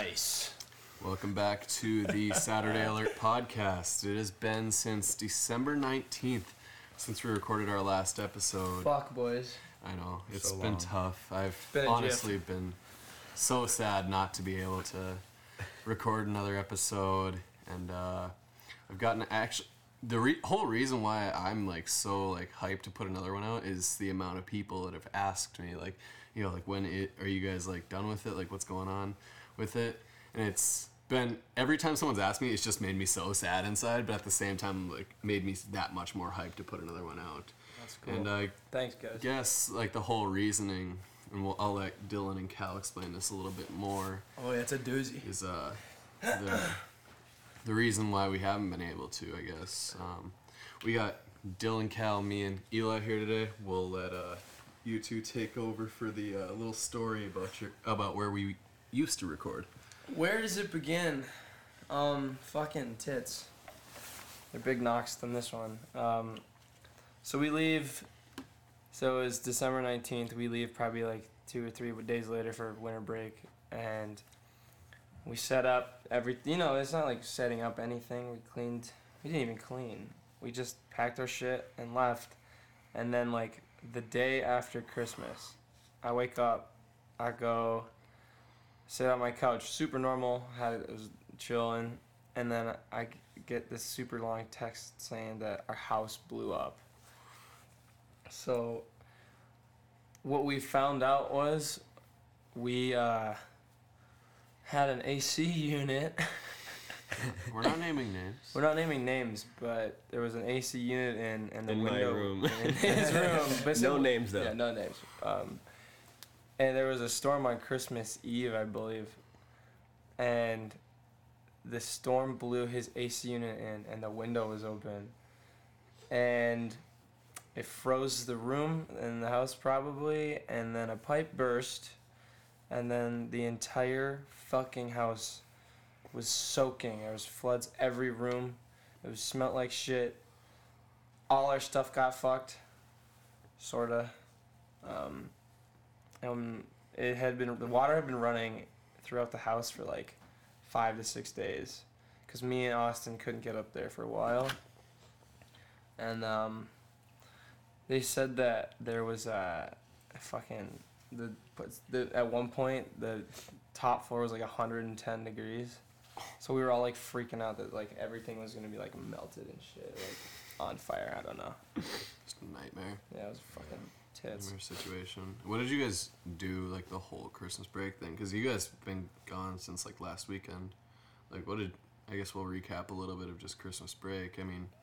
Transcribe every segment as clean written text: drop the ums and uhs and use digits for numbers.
Nice. Welcome back to the Saturday Alert podcast. It has been since December 19th since we recorded our last episode. Fuck, boys. I know, it's So been long. tough. I've Been a honestly been so sad not to be able to record another episode. And I've gotten actually... The whole reason why I'm so hyped to put another one out is the amount of people that have asked me when are you guys done with it, what's going on with it. And it's been every time someone's asked me, it's just made me so sad inside, but at the same time made me that much more hyped to put another one out. That's cool. And I Thanks, guys. guess the whole reasoning, and I'll let Dylan and Cal explain this a little bit more, Oh, yeah, it's a doozy. is the reason why we haven't been able to, I guess. We got Dylan, Cal, me, and Eli here today. We'll let you two take over for the little story about where we used to record. Where does it begin? Fucking tits. They're big knocks than this one. So we leave. So it was December 19th. We leave probably 2 or 3 days later for winter break, and we set up everything. It's not setting up anything. We cleaned. We didn't even clean. We just packed our shit and left. And then the day after Christmas, I wake up. I go sit on my couch, super normal. It was chilling, and then I get this super long text saying that our house blew up. So what we found out was we had an AC unit. We're not naming names. We're not naming names, but there was an AC unit and the In my window room. in his room. But No names, though. Yeah, no names. And there was a storm on Christmas Eve, I believe, and the storm blew his AC unit in, and the window was open, and it froze the room in the house probably, and then a pipe burst, and then the entire fucking house was soaking. There was floods every room. It smelled like shit. All our stuff got fucked, sorta. The water had been running throughout the house for 5 to 6 days, because me and Austin couldn't get up there for a while. And they said that there was at one point the top floor was 110 degrees, so we were all freaking out that everything was gonna be melted and shit, on fire. I don't know. Just a nightmare. Yeah, it was fucking tits. Nightmare situation. What did you guys do the whole Christmas break thing? Because you guys been gone since last weekend. I guess we'll recap a little bit of just Christmas break.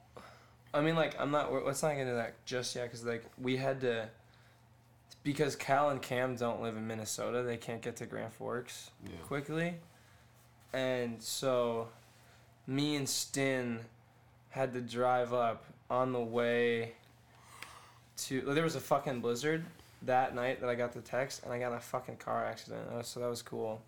Let's not get into that just yet, because we had to, because Cal and Cam don't live in Minnesota, they can't get to Grand Forks quickly, and so me and Stin had to drive up. On the way to, there was a fucking blizzard that night that I got the text, and I got in a fucking car accident, so that was cool.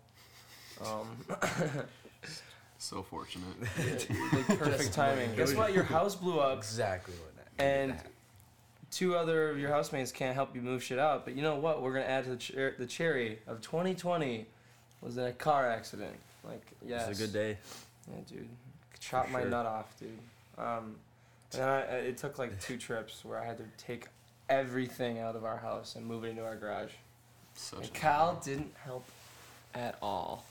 So fortunate. Perfect timing. Guess what? Your house blew up. Exactly what that. And 2 other of your housemates can't help you move shit out. But you know what? We're gonna add to the cherry of 2020 was a car accident. Yes. It was a good day. Yeah, dude. Chopped my nut off, dude. And then it took 2 trips where I had to take everything out of our house and move it into our garage. And Cal didn't help at all.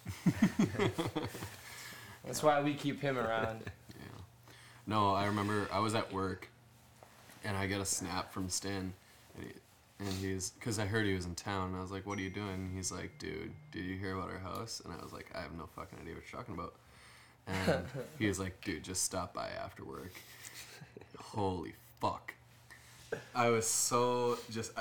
That's why we keep him around. Yeah. No, I remember I was at work, and I get a snap from Stan, and he's, because I heard he was in town, and I was like, what are you doing? And he's like, dude, did you hear about our house? And I was like, I have no fucking idea what you're talking about. And he was like, dude, just stop by after work. Holy fuck. I was so just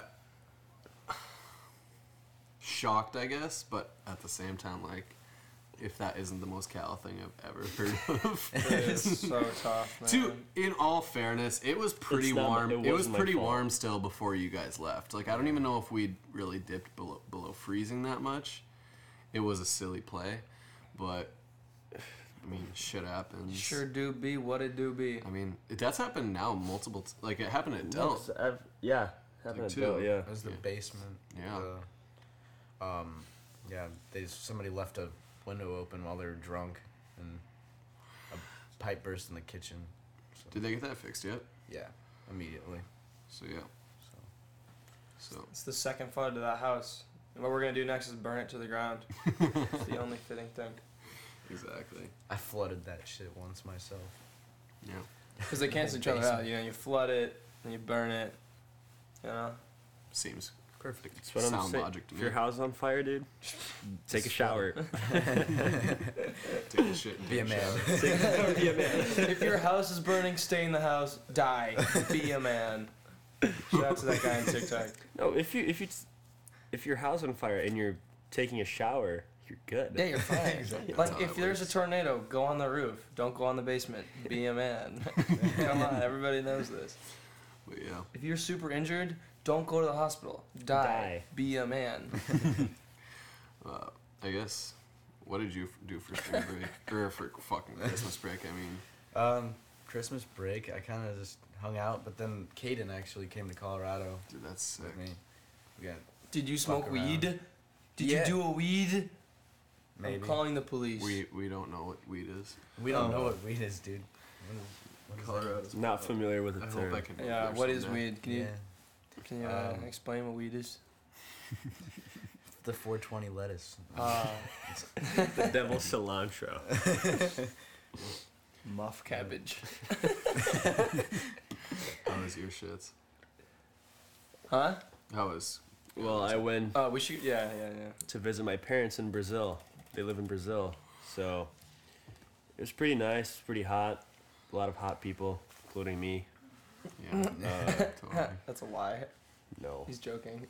shocked, I guess, but at the same time, if that isn't the most Cal thing I've ever heard of. It is so tough, man. In all fairness, it was pretty warm. It was pretty warm still before you guys left. I don't even know if we'd really dipped below freezing that much. It was a silly play, but shit happens. Sure do be what it do be. That's happened now multiple. It happened at Delt. Happened at Delt. Yeah. It was the basement. Yeah. Somebody left window open while they were drunk, and a pipe burst in the kitchen. So, Did they get that fixed yet? yeah, immediately. So yeah. So It's the second flood to that house. And what we're gonna do next is burn it to the ground. It's the only fitting thing. exactly. I flooded that shit once myself. Yeah. Because they cancel each other out. You know, you flood it, then you burn it. You know. Seems perfect. That's what I'm Sound saying. logic to If me. your house is on fire, dude, take a shower. Take a shit and Be a take man. shower. Be a man. If your house is burning, stay in the house. Die. Be a man. Shout out to that guy on TikTok. No, if your house on fire and you're taking a shower, you're good. Yeah, you're fine. Exactly. Like, That's how if that there's a works. tornado, go on the roof. Don't go on the basement. Be a man. Come on, everybody knows this. But yeah. If you're super injured, don't go to the hospital. Die. Die. Be a man. I guess. What did you do for spring break or for fucking Christmas break? I mean, Christmas break, I kind of just hung out, but then Caden actually came to Colorado dude, that's sick. with me. We got Did you smoke Fuck around. weed? Did Yeah. you do a weed? maybe. I'm calling the police. We don't know what weed is. We don't Oh. know what weed is, dude. What is that? Colorado's. Not familiar with the I term. hope I can. Yeah, learn what is someday. weed? Can you Yeah. explain what weed is? The 420 lettuce. The devil's cilantro. Muff cabbage. How was your shits? Huh? How was? Well, I went Oh, we should. Yeah. to visit my parents in Brazil. They live in Brazil, so it was pretty nice, pretty hot. A lot of hot people, including me. Yeah. Totally. That's a lie. No. He's joking.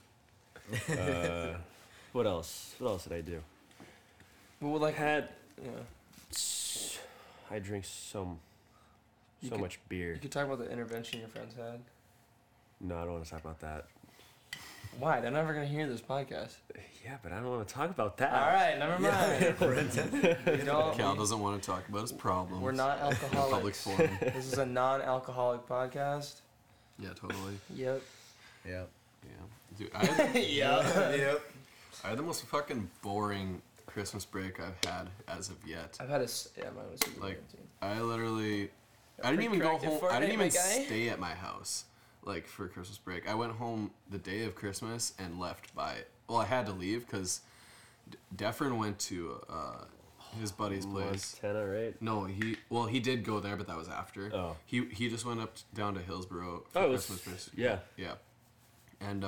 What else? What else did I do? Well, like, Had yeah. I drink so You so could- much beer. You could talk about the intervention your friends had. No, I don't want to talk about that. Why? They're never gonna hear this podcast. Yeah, but I don't want to talk about that. All right, never mind. We don't. Cal doesn't want to talk about his problems. We're not in a public alcoholics. forum. This is a non-alcoholic podcast. Yeah, totally. Yep. Yep. Yeah. Dude, I had, Yep. I had the most fucking boring Christmas break I've had as of yet. I've had yeah, mine was super Like, good, too. I literally, I didn't even go Protracted home. I Fortnite, didn't my even guy. stay at my house, like for Christmas break. I went home the day of Christmas and left by. Well, I had to leave because Defrin went to his buddy's place. Montana, right? No, he did go there, but that was after. Oh. He just went up down to Hillsboro for Oh, it was- Christmas. yeah. Yeah. And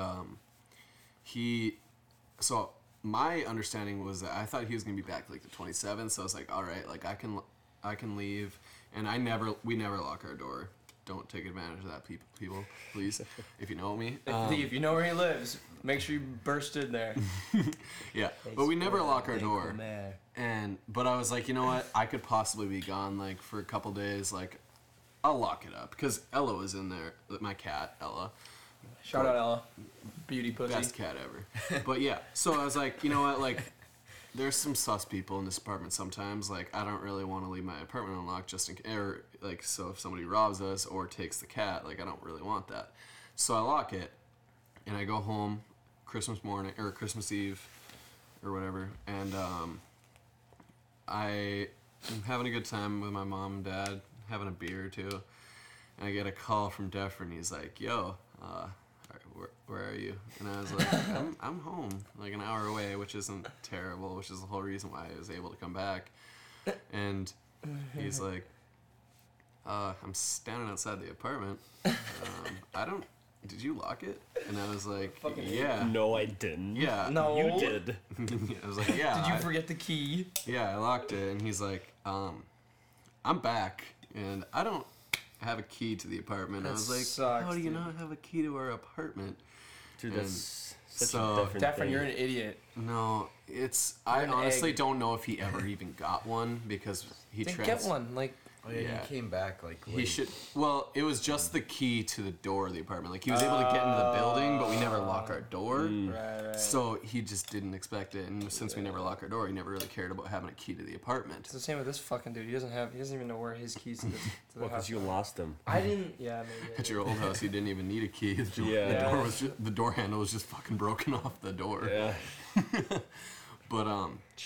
so my understanding was that I thought he was gonna be back like the 27th. So I was like, all right, like I can leave, and we never lock our door. Don't take advantage of that, people, please. If you know me. If you know where he lives, make sure you burst in there. Yeah, but we never lock our door. But I was like, you know what? I could possibly be gone like for a couple days. Like, I'll lock it up because Ella was in there. My cat, Ella, Shout out Ella, beauty pussy. best cat ever. But yeah, so I was like, you know what? Like, there's some sus people in this apartment sometimes. Like, I don't really want to leave my apartment unlocked just in case. Or like, so if somebody robs us or takes the cat, like, I don't really want that. So I lock it, and I go home Christmas morning or Christmas Eve or whatever, and I am having a good time with my mom and dad, having a beer or two, and I get a call from Defrin. He's like, "Yo, where are you?" And I was like, I'm home, like an hour away, which isn't terrible, which is the whole reason why I was able to come back. And he's like, I'm standing outside the apartment. Did you lock it? And I was like, yeah. No, I didn't. Yeah. No. You did. I was like, yeah. Did you forget the key? Yeah, I locked it. And he's like, I'm back, and I don't have a key to the apartment. That I was like, sucks, how do you dude. not have a key to our apartment? Dude, And that's such so- a different Defrin, thing. you're an idiot. No, I an honestly egg. don't know if he ever even got one because he Then trans- get one. Like, Oh yeah, Yeah. he came back like He late. should. Well, it was just the key to the door of the apartment. Like, he was able to get into the building, but we never lock our door. right. So he just didn't expect it, and since we never lock our door, he never really cared about having a key to the apartment. It's the same with this fucking dude. He doesn't even know where his keys to the Well, house because you are. lost them. I didn't. Yeah, maybe. At your old house, you didn't even need a key. Yeah. The door handle was just fucking broken off the door. Yeah. But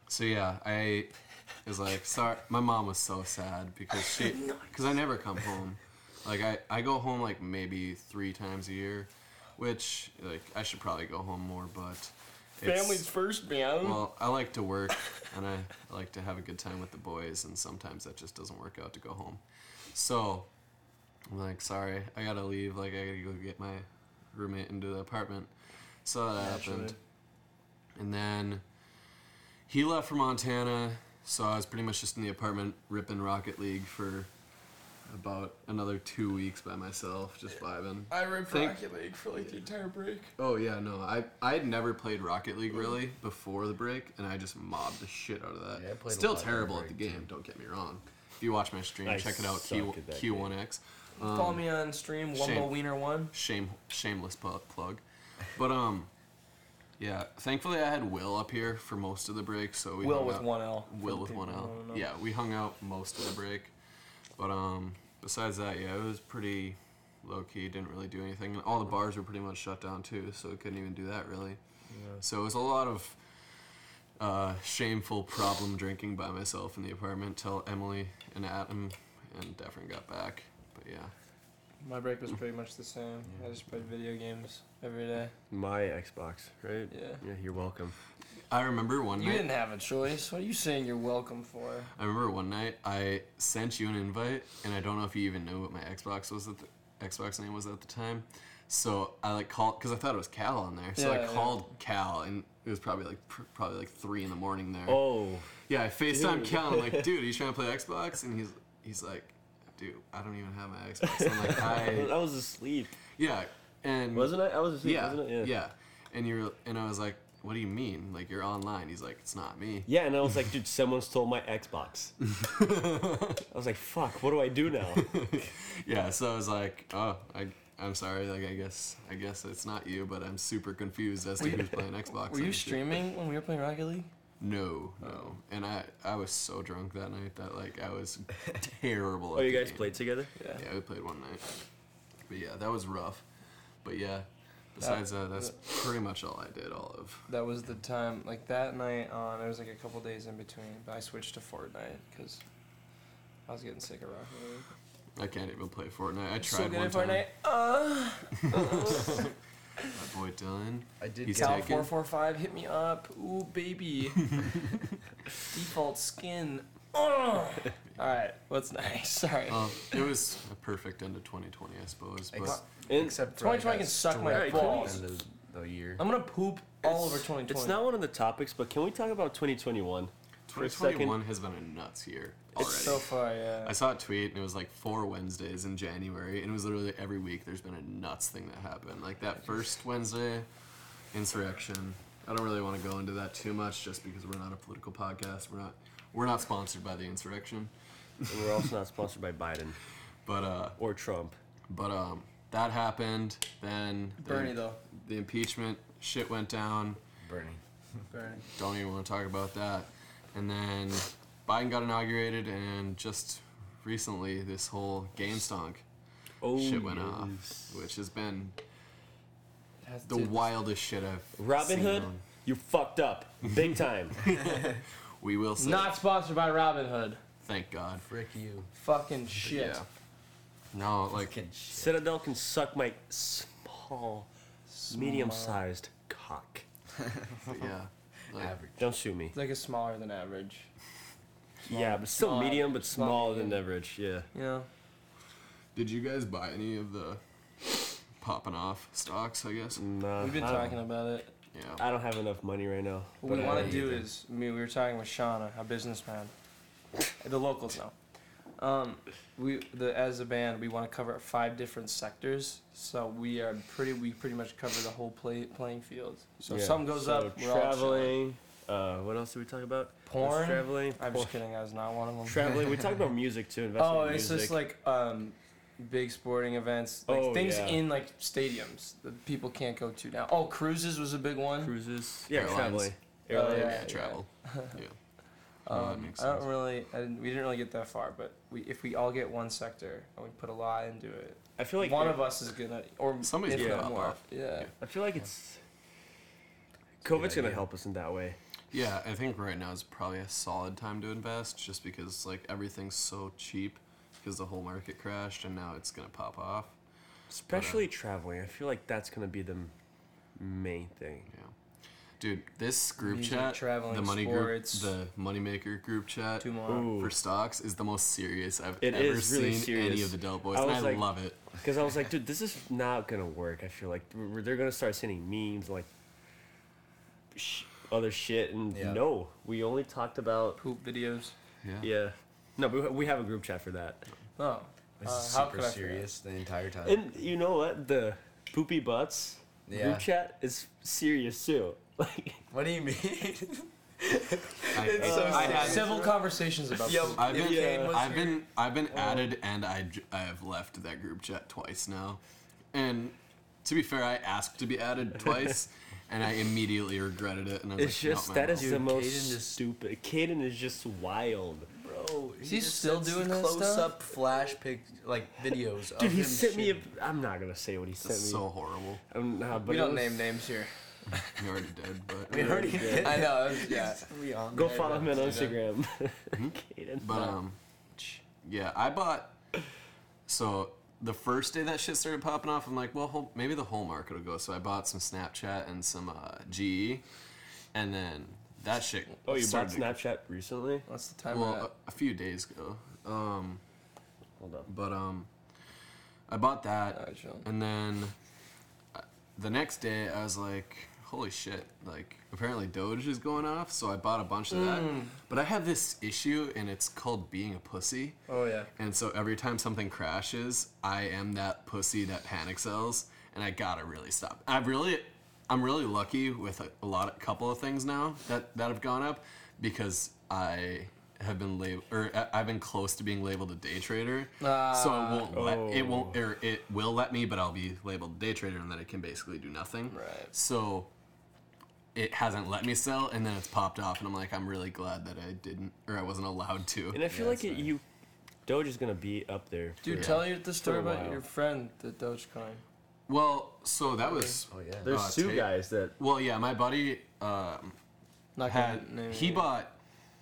So yeah, I was like, sorry. My mom was so sad because I never come home. Like I go home like maybe 3 times a year, which like I should probably go home more, but Family's first, man. well, I like to work and I like to have a good time with the boys, and sometimes that just doesn't work out to go home. So I'm like, sorry, I gotta leave. Like I gotta go get my roommate into the apartment. So that happened, and then he left for Montana. So I was pretty much just in the apartment ripping Rocket League for about another 2 weeks by myself, just vibing. I ripped Rocket League for like the entire break. Oh yeah, no, I had never played Rocket League really before the break, and I just mobbed the shit out of that. Yeah, I played a Still lot during terrible the at the break, game. Don't get me wrong. If you watch my stream, I check it out. suck at that Q1X. Follow me on stream, Wumbo Wiener 1. Shameless plug, but yeah. Thankfully, I had Will up here for most of the break, so we Will hung with out- 1L. Will with 1L. Yeah, we hung out most of the break, but besides that, yeah, it was pretty low key. Didn't really do anything, and all the bars were pretty much shut down too, so we couldn't even do that really. So it was a lot of shameful problem drinking by myself in the apartment till Emily and Adam and Deffron got back. But yeah. My break was pretty much the same. I just played video games every day. My Xbox, right? Yeah. Yeah, you're welcome. I remember one You night. didn't have a choice. What are you saying you're welcome for? I remember one night I sent you an invite, and I don't know if you even knew what my Xbox was Xbox name was at the time. So I like called because I thought it was Cal on there. So I Yeah, called Cal, and it was probably like 3 in the morning there. Oh, Yeah, I FaceTimed Dude. Cal, and I'm like, dude, are you trying to play Xbox? And he's like, dude, I don't even have my Xbox. And I'm like, I was asleep. yeah, and Wasn't I? I was asleep, yeah, wasn't it? yeah, and I was like, what do you mean? Like you're online? He's like, it's not me. Yeah, and I was like, dude, someone stole my Xbox. I was like, fuck, what do I do now? Yeah, so I was like, oh, I'm sorry. Like I guess it's not you, but I'm super confused as to who's playing Xbox. Were you and shit. streaming when we were playing Rocket League? No. And I was so drunk that night that like I was terrible. Oh, at you the guys game. played together? Yeah, we played one night. But yeah, that was rough. But yeah, besides that, that's pretty much all I did. All of. That was the time, like that night on. There was like a couple days in between, but I switched to Fortnite because I was getting sick of Rocket League. I can't even play Fortnite. I tried So good one at time. Fortnite. My boy Dylan. I did He's get Cal taken. 445, hit me up. Ooh, baby. Default skin. All right, what's next? Sorry. It was a perfect end of 2020, I suppose. But except for 2020 can suck my direct balls. end of the year. I'm gonna poop all over 2020. It's not one of the topics, but can we talk about 2021 for a second? 2021 has been a nuts year already. So far, yeah. I saw a tweet and it was like 4 Wednesdays in January, and it was literally every week there's been a nuts thing that happened. Like that first Wednesday, insurrection. I don't really want to go into that too much just because we're not a political podcast. We're not sponsored by the insurrection. And we're also not sponsored by Biden But or Trump. that happened. Then Bernie though. the impeachment shit went down. Bernie. Bernie. Don't even want to talk about that. And then Biden got inaugurated, and just recently this whole GameStonk Oh, shit went off, yes. which has been Has the to- wildest shit I've Robin seen Hood, on- you fucked up big time. We will say. Not sponsored by Robinhood. Thank God. Frick you. Fucking shit. Yeah. No, like Fucking shit. Citadel can suck my small, medium-sized cock. yeah. Like, Average. Don't shoot me. It's like a smaller than average. Yeah, but still small- medium, but small smaller medium. than average. Yeah. You know. did you guys buy any of the popping off stocks? I guess. Nah, We've been I don't- talking about it. Yeah. I don't have enough money right now. What we but want I- to do is, we were talking with Shauna, a businessman. The locals know. As a band, we want to cover 5 different sectors. So we pretty much cover the whole playing field. So if Yeah, something goes so up, we're all chilling. traveling. What else did we talk about? Porn? Traveling. I'm porn. just kidding. I was not one of them. Traveling. We talked about music too. Investing Oh, in it's music. just like big sporting events, like Oh, things yeah. in like stadiums that people can't go to now. Oh, cruises was a big one. cruises. Yeah, Airlines. traveling. Oh, Airlines. yeah. Yeah, travel. Yeah. That makes I don't sense. really, we didn't really get that far, but if we all get one sector and we put a lot into it, I feel like one of us is gonna, or Somebody's if gonna not pop more. off. Yeah. I feel like it's a good COVID's gonna idea. help us in that way. Yeah, I think right now is probably a solid time to invest, just because like everything's so cheap because the whole market crashed and now it's gonna pop off. Especially traveling. I feel like that's gonna be the main thing. Yeah, dude, this group Music, chat, traveling, the money sports. group, the moneymaker group chat Two more. Ooh. for stocks is the most serious I've It ever is really seen serious. any of the Delt Boys, I and was I like- love it. Because I was like, dude, this is not gonna work. I feel like they're gonna start sending memes like other shit, and Yeah. no, we only talked about Poop videos. yeah. No, but we have a group chat for that. Oh. This is how super could I forget? serious the entire time. And you know what? The poopy butts Yeah. group chat is serious too. Like, What do you mean? I, so I had Civil conversations about Yo, poop. I've been, Yeah. Kane was I've been added, and I have left that group chat twice now. And to be fair, I asked to be added twice, and I immediately regretted it. And I was it's like, just "Not that my is fault." the most Caden just- stupid. Caden is just wild. Bro, He's still doing that close stuff? up flash pic like videos. Dude, of he him sent me a. shitting. I'm not gonna say what he sent It's me. so horrible. But We it don't was- name names here. You already did, but We already did. I know. it was- Yeah. We on Go there. follow him on Yeah. Instagram. Caden. But yeah, I bought. So the first day that shit started popping off, I'm like, well, maybe the whole market will go. So I bought some Snapchat and some GE, and then that shit. Oh, you bought started to- Snapchat recently? What's the time we're Well, at? a few days ago. Hold up. But I bought that, Alright, chill. and then the next day I was like, holy shit! Like apparently Doge is going off, so I bought a bunch of that. But I have this issue, and it's called being a pussy. Oh yeah. And so every time something crashes, I am that pussy that panic sells, and I gotta really stop. I'm really lucky with a couple of things now that have gone up, because I have been I've been close to being labeled a day trader. So it will let me, but I'll be labeled a day trader, and then it can basically do nothing. Right. So it hasn't let me sell, and then it's popped off, and I'm like, I'm really glad that I didn't, or I wasn't allowed to. And I feel like Doge is gonna be up there. Dude, for- tell you the story a about while. your friend, the Dogecoin. Well, so that was. Oh yeah. There's two Tate. guys that. Well, yeah, my buddy Not gonna had name he names. bought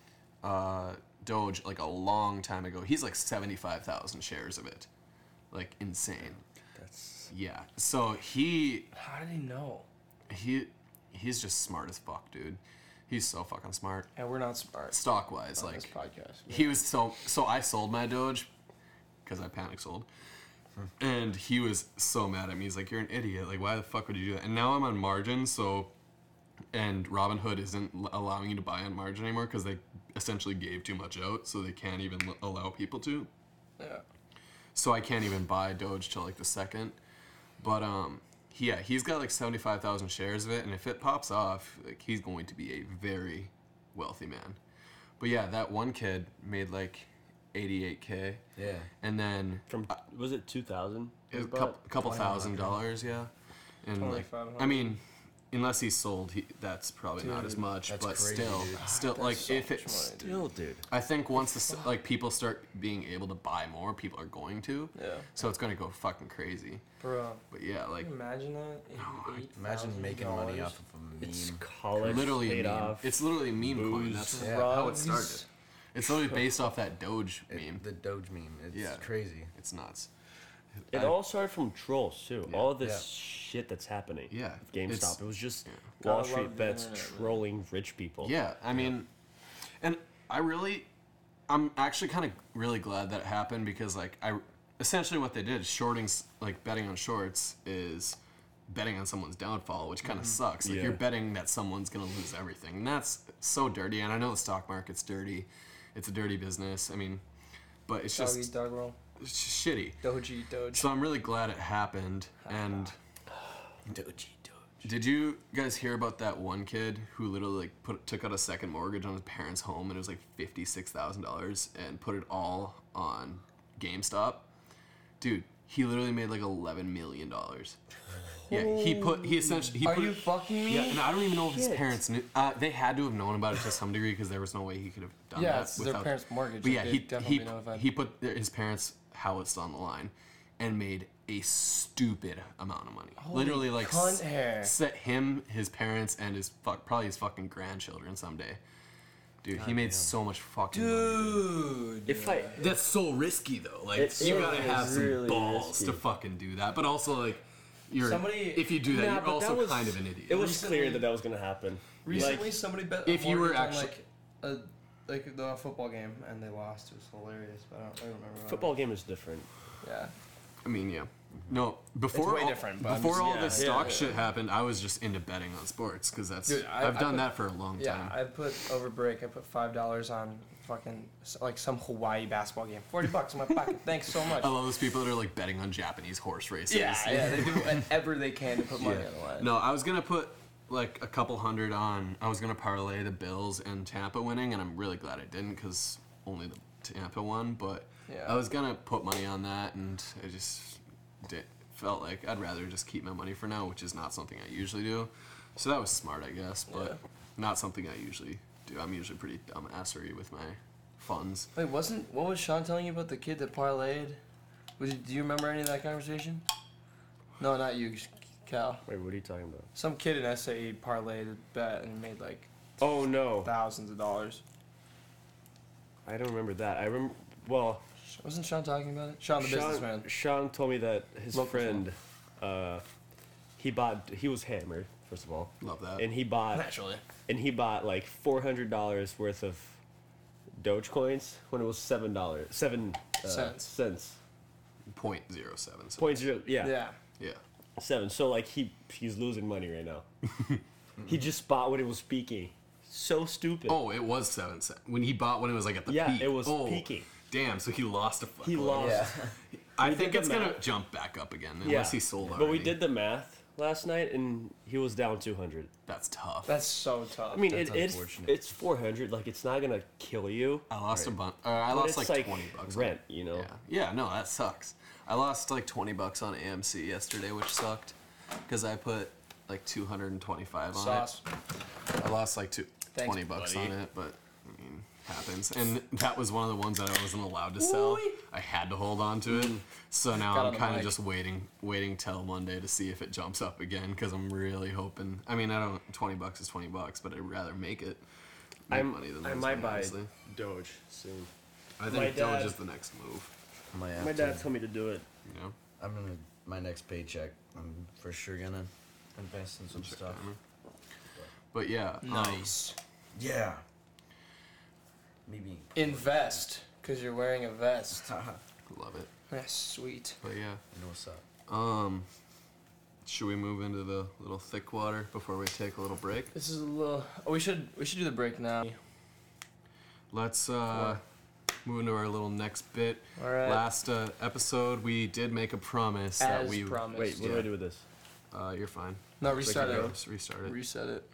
Doge like a long time ago. He's like 75,000 shares of it, like insane. That's. Yeah. So How did he know? he's just smart as fuck, dude. He's so fucking smart. And we're not smart Stock wise, on like this podcast. he was so I sold my Doge because I panic sold. And he was so mad at me. He's like, "You're an idiot. Like, why the fuck would you do that?" And now I'm on margin, so, and Robinhood isn't allowing you to buy on margin anymore because they essentially gave too much out, so they can't even allow people to. Yeah. So I can't even buy Doge till like the second. But he's got like 75,000 shares of it, and if it pops off, like he's going to be a very wealthy man. But yeah, that one kid made like 88K, Yeah. and then From was it 2000? it was a couple $1,000, yeah. And like, 2,500. I mean, unless he's sold, that's probably not as Dude, much. that's But crazy, dude. still, That's like so if much it's, money, dude. Still, dude. I think once like people start being able to buy more, people are going to. Yeah. So it's gonna go fucking crazy. Bro, But yeah, like can you imagine that? Imagine making money $88,000 off of a meme. It's college literally paid meme. off. It's literally a meme coin. booze, That's Yeah. how it drugs. started. It's literally based off that Doge meme. The Doge meme. It's Yeah. crazy. It's nuts. It all started from trolls too. Yeah. All of this Yeah. shit that's happening. Yeah, with GameStop. it's- It was just Gotta Wall love Street the bets internet, man. trolling rich people. Yeah, I mean, and I'm actually kind of really glad that it happened, because like essentially what they did, like betting on shorts is betting on someone's downfall, which kind of sucks. Like Yeah. you're betting that someone's gonna lose everything, and that's so dirty. And I know the stock market's dirty; it's a dirty business. I mean, but it's Dog eat just dog roll. it's just shitty. Doge eat Doge. So I'm really glad it happened. And Doge. did you guys hear about that one kid who literally like took out a second mortgage on his parents' home, and it was like $56,000, and put it all on GameStop? Dude, he literally made like $11 million. Yeah, he essentially Are put you it, fucking me? yeah, and I don't even know if his Shit. parents knew. They had to have known about it to some degree, because there was no way he could have done Yeah, that it's their parents' mortgage. But yeah, They he definitely notified. he put his parents' house on the line, and made a stupid amount of money. Holy Literally, like, cunt hair. set him, his parents, and probably his fucking grandchildren someday. Dude, he made so much fucking money. Dude. If I That's so risky though. Like It you is gotta have some really balls risky. to fucking do that. But also like you're Somebody- if you do that, Nah, you're but also that was- kind of an idiot. it was Recently- clear that was gonna happen. Recently, somebody bet if a you were mortgage on, actually- the football game, and they lost. It was hilarious, but I don't remember. what. Football game is different. Yeah. I mean, yeah. No, before way all, different, but I'm before just- all yeah, this yeah, stock yeah. shit happened, I was just into betting on sports because that's Dude, I've I done put- that for a long Yeah, time. I put over break. I put $5 on fucking like some Hawaii basketball game. $40 in my pocket. Thanks so much. I love those people that are like betting on Japanese horse races. Yeah, they do whatever they can to put money Yeah. on the line. No, I was gonna put like a couple hundred on. I was gonna parlay the Bills and Tampa winning, and I'm really glad I didn't because only the Tampa won. But Yeah. I was gonna put money on that, and I just felt like I'd rather just keep my money for now, which is not something I usually do. So that was smart, I guess, but Yeah. not something I usually do. I'm usually pretty dumbassery with my funds. Wait, what was Sean telling you about the kid that parlayed? Do you remember any of that conversation? No, not you, Cal. Wait, what are you talking about? Some kid in SAE parlayed a bet and made like Oh no, thousands of dollars. I don't remember that. I remember. Well, Wasn't Sean talking about it? Sean, the businessman. Sean told me that his Local friend, he was hammered first of all, Love that. and he bought like $400 worth of Dogecoins when it was $7 cents. 0.07. So 0.0 Yeah. yeah. 7. So like he's losing money right now. He just bought when it was peaking. So stupid. Oh, it was 7 cents when he bought when it was like at the Yeah, peak. it was oh, peaking. Damn, so he lost a. He fuckload. lost. Yeah. I We think did it's the gonna math. jump back up again Yeah. unless he sold already. But we did the math last night, and he was down 200. That's tough. That's so tough. I mean, That's it's unfortunate. it's 400. Like it's not gonna kill you. I lost a bunch. I but lost it's like $20 on rent, it. you know. Yeah. No, that sucks. I lost like $20 on AMC yesterday, which sucked because I put like 225 on Sauce. it. I lost like Thanks, $20 buddy. on it, but I mean, happens. And that was one of the ones that I wasn't allowed to sell. Woo-wee. I had to hold on to it. So now Got on I'm the kind of mic. just waiting till Monday to see if it jumps up again because I'm really hoping. I mean, I don't. $20 is $20, but I'd rather make I money than lose might money, buy honestly. Doge soon. I my think Doge dad- is the next move. My dad told me to do it. You know. I'm gonna my next paycheck. I'm for sure gonna invest in some stuff. But yeah, Nice. Yeah. Maybe. Invest, because you're wearing a vest. love it. That's sweet. But yeah, You know what's up? should we move into the little thick water before we take a little break? This is a little. Oh, we should do the break now. Let's move into our little next bit. All right. Last episode, we did make a promise that As we. promised. Wait, what do I do with this? You're fine. No, restart Go, it. just restart it. Reset it.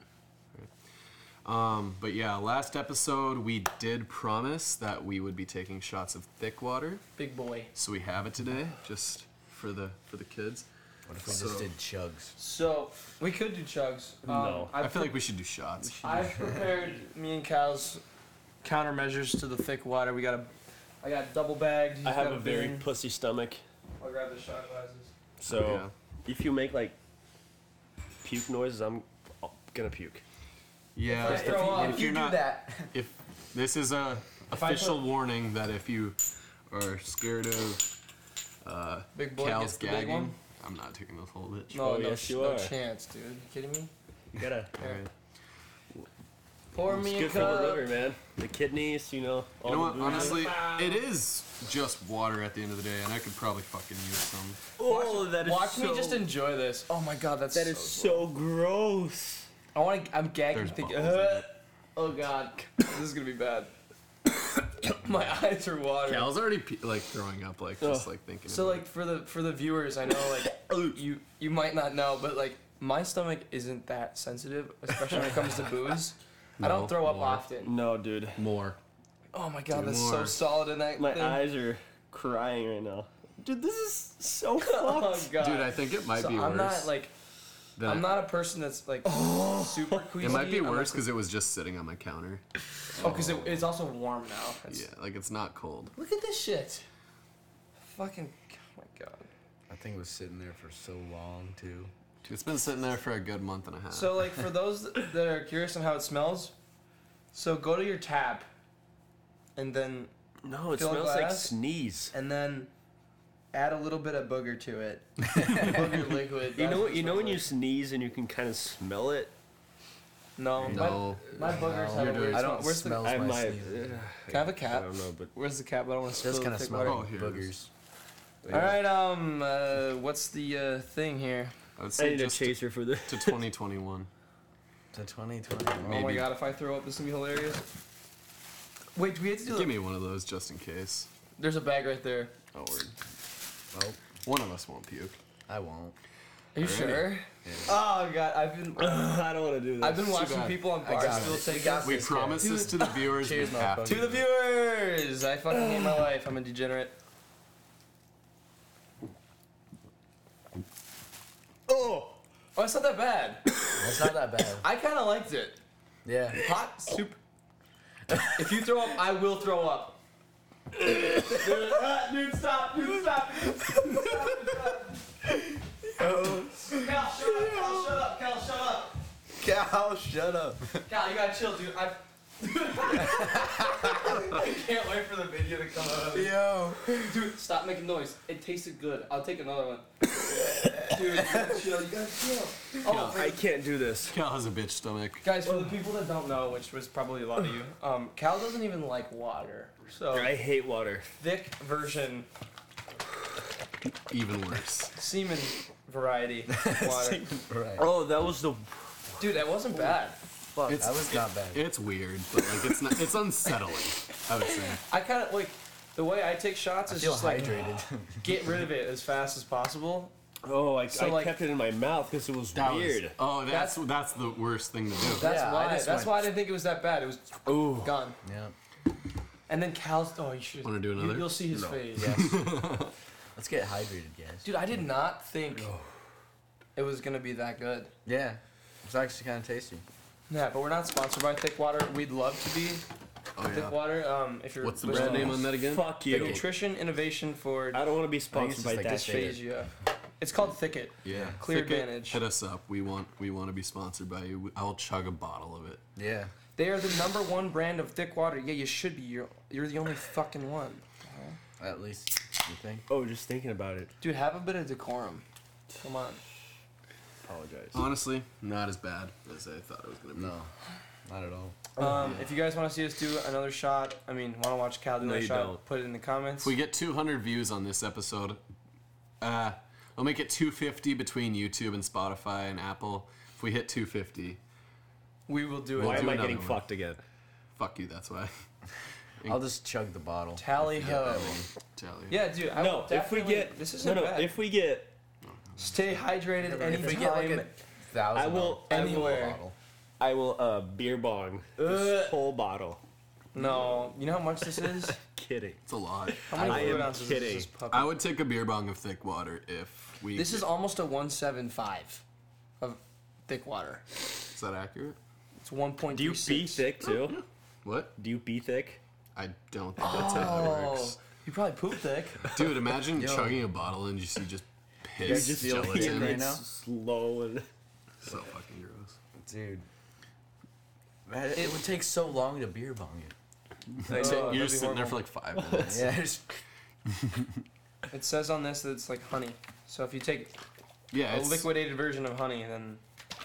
But yeah, last episode we did promise that we would be taking shots of thick water, Big boy. so we have it today, just for the kids. What if we So- just did chugs? So we could do chugs. No. I feel like we should do shots. I've prepared me and Cal's countermeasures to the thick water. I got double bagged. He's I have got a very bin. pussy stomach, I'll grab the shot glasses. so Yeah. if you make like puke noises, I'm gonna puke. Yeah, I throw up, if you're not, that. if this is a If I official put- warning that if you are scared of Big boy Cal's gets the big gagging, one. I'm not taking this whole bitch. No, Oh, no, yes, you no are. chance, dude. You kidding me? You gotta. Here. Pour It's me a good for cup. the liver, man. The kidneys, you know. All You know the what? booze. Honestly, it is just water at the end of the day, and I could probably fucking use some. Oh, that is Watch me so- just enjoy this. Oh my god, that's That is so gross. I'm gagging There's thinking. bubbles in it. Oh god, this is gonna be bad. My eyes are watering. Cal's already like throwing up, like just like thinking. So about like for the viewers, I know like you might not know, but like my stomach isn't that sensitive, especially when it comes to booze. I No, don't throw up more. often. No, dude. it. More. Oh my god, Do that's more. so solid in that My thing. eyes are crying right now. Dude, this is so Oh fucked. god. Dude, I think it might so be worse. I'm not like than I'm not a person that's like super queasy. It might be I'm worse like- because it was just sitting on my counter. Oh, because it's also warm now. It's, Yeah, like it's not cold. Look at this shit. Fucking. Oh my god. I think it was sitting there for so long too. It's been sitting there for a good month and a half. So, like, for those that are curious on how it smells, so go to your tap, and then No, it Fill a smells like glass? sneeze. add a little bit of booger to it. Booger liquid. You that's know what it you know when you smells sneeze and you can kind of smell it. like. No. No. My boogers have a You're weird I smell. don't Where's smell the? my my sneeze. Can I have a I cap? don't know, but Where's the cap? I don't want to It does spill kind the of thick smell water. Oh, like here it boogers. All right. What's the thing here? I would I say need a just chaser for the. to 2021. To 2020. Oh my Maybe. god! If I throw up, this is gonna be hilarious. Wait, do we have to do? Give me one of those just in case. There's a bag right there. Oh, word. Well, One of us won't puke. I won't. Are you Alrighty. sure? Yeah. Oh god, I don't want to do this. I've been watching bad. people on I got Barstool it. take We got this. We this promise this to the viewers. Cheers, we have motherfucker. To the viewers, I fucking hate my life. I'm a degenerate. Oh, it's not that bad. It's not that bad. I kind of liked it. Yeah. Hot soup. If you throw up, I will throw up. Dude, stop. Dude, stop. Cal, shut up. Cal, shut up. Cal, shut up. Cal, you gotta chill, dude. I can't wait for the video to come out of it. Yo. Dude, stop making noise. It tasted good. I'll take another one. Dude, you gotta chill. You gotta chill. Oh, I can't do this. Cal has a bitch stomach. guys, for the people that don't know, which was probably a lot of you, Cal doesn't even like water. So, I hate water. thick version, Even worse. semen variety water. Right. Oh, that was the. Dude, that wasn't bad. Fuck. It's, That was not bad. It's weird, but like it's not. It's unsettling. I would say. I kind of like the way I take shots I is feel just like hydrated. get rid of it as fast as possible. Oh, I So, I like- kept it in my mouth because it was That weird. Was, oh, that's the worst thing to do. That's Yeah, I why. just That's went- why I didn't think it was that bad. It was Ooh. gone. Yeah. And then Cal's. Oh, you should. Wanna do another? You'll see his No. face. Yes. Let's get hydrated, guys. Dude, I did not think it was gonna be that good. Yeah. It's actually kind of tasty. Yeah, but we're not sponsored by Thick Water. We'd love to be Oh Thick yeah. Water. If you're What's the listening, brand name on that again? Fuck you. Nutrition innovation for I don't want to be it's sponsored just by like that this shit. dysphagia. It's called Thicket. Yeah. Clear Thicket, Advantage. Hit us up. We want to be sponsored by you. I'll chug a bottle of it. Yeah. They are the #1 brand of thick water. Yeah, you should be. You're the only fucking one. At least you think. Oh, just thinking about it. Dude, have a bit of decorum. Come on. Apologize. Honestly, not as bad as I thought it was gonna be. No. Not at all. If you guys want to see us do another shot, want to watch Cal do No, another you shot, don't. put it in the comments. If we get 200 views on this episode, I'll make it 250 between YouTube and Spotify and Apple. If we hit 250, We will do it. Why do am I another getting one. fucked again? fuck you. That's why. I'll just chug the bottle. Tally ho. Tally. Yeah, dude. I No, will if we definitely- get this isn't bad. if we get Stay hydrated If we get like anytime. $1,000 I will- anywhere. bottle. I will beer bong this whole bottle. No, you know how much this is? Kidding. It's a lot. How many I fluid am ounces kidding. is this puppy? I would take a beer bong of thick water if we. This is almost a 175 of thick water. Is that accurate? It's 1.36. Do you be thick too? What? Do you be thick? I don't think that's how it Oh, works. you probably poop thick. Dude, imagine Yo. chugging a bottle and you see just guys piss just feel heat gelatin. right now? Slow and So fucking gross. Dude. Man, it would take so long to beer bong it. That'd You're be just sitting there for horrible. like 5 minutes. Yeah, just It says on this that it's like honey. So if you take Yeah, a it's, liquidated version of honey, then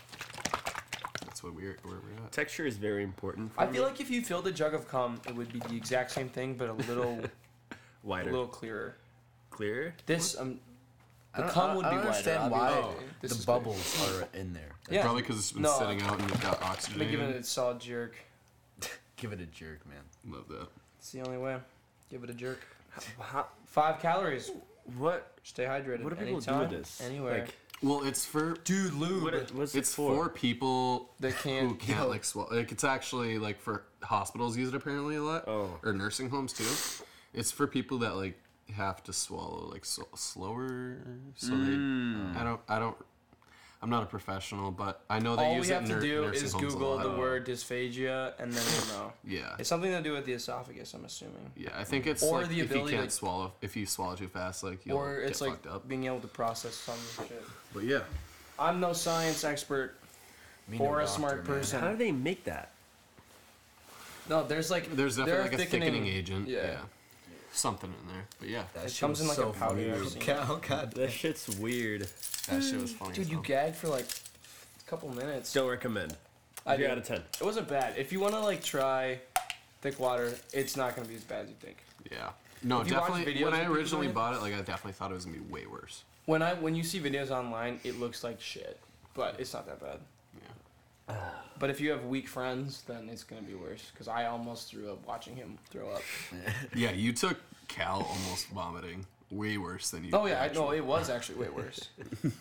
that's what where we're at. texture is very important. For I feel me. like if you filled a jug of cum, it would be the exact same thing, but a little wider, clearer. clearer. This I the don't- cum would I be don't wider. understand why obviously. This the is bubbles are in there. Yeah. Probably because it's been No. sitting out and you've got Great. oxygen. But give it a solid jerk. Give it a jerk, man. Love that. It's the only way. Give it a jerk. How, 5 calories. what? Stay hydrated. What do people do anytime, with this? Anywhere. Like, Well, it's for Dude, lube. what's it's it for people They who can't. can't like swallow. Like it's actually like for hospitals use it apparently a lot, Oh. or nursing homes too. It's for people that like have to swallow like slower, so they. I don't. I'm not a professional, but I know they All we use it have in to do nursing is homes a Google lot. the word dysphagia, and then you'll know. Yeah. It's something to do with the esophagus, I'm assuming. Yeah, I think it's Or like the if you ability can't to- swallow, if you swallow too fast, like you'll Or it's get like fucked up. being able to process some shit. But yeah, I'm no science expert Me no or a doctor, smart man. person. How do they make that? No, there's like there's there definitely are like a thickening agent. Yeah. Something in there. But yeah, That It shit comes was in like so a powder. funny. I've seen it. Oh god. That shit's weird. that shit was funny. Dude, as you hell. gagged for like a couple minutes. Don't recommend. I 3 do. out of 10. It wasn't bad. If you want to like try thick water, it's not gonna be as bad as you think. Yeah. No, If you watch definitely. videos When I of people originally doing it- bought it, like I definitely thought it was gonna be way worse. When you see videos online, it looks like shit, but it's not that bad. Yeah. But if you have weak friends, then it's gonna be worse. Cause I almost threw up watching him throw up. Yeah, you took Cal almost vomiting. Way worse than you. Oh yeah, I know actually. it was actually way worse.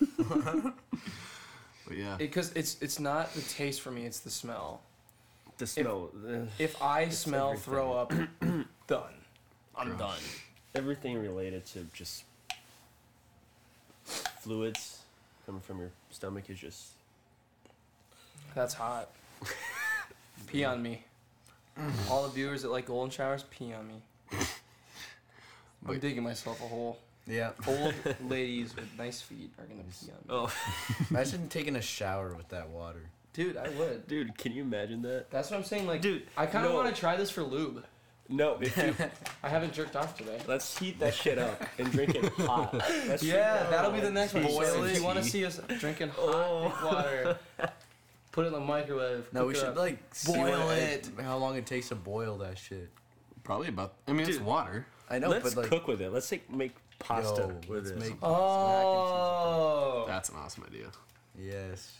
But yeah. Because it's not the taste for me; it's the smell. The smell. If I smell throw up, done. I'm Gross. done. Everything related to just fluids coming from your stomach is just. That's hot. Pee on me. All the viewers that like golden showers, pee on me. I'm Wait. digging myself a hole. Yeah. Old ladies with nice feet are gonna pee on me. Oh, Imagine taking a shower with that water. Dude, I would. dude, can you imagine that? That's what I'm saying. Like, Dude, I kind of no. want to try this for lube. No, if you, I haven't jerked off today. let's heat that shit up and drink it hot. That's Yeah, that'll be the next one. Boil So it. if you want to see us drinking hot Oh. thick water, put it in the microwave. No, cook we it should up. like see Boil what it. How long it takes to boil that shit. Probably about. I mean, it's Dude. water. I know, Let's but like, cook with it. Let's make pasta yo, with let's it. make Oh, That's an awesome idea. yes.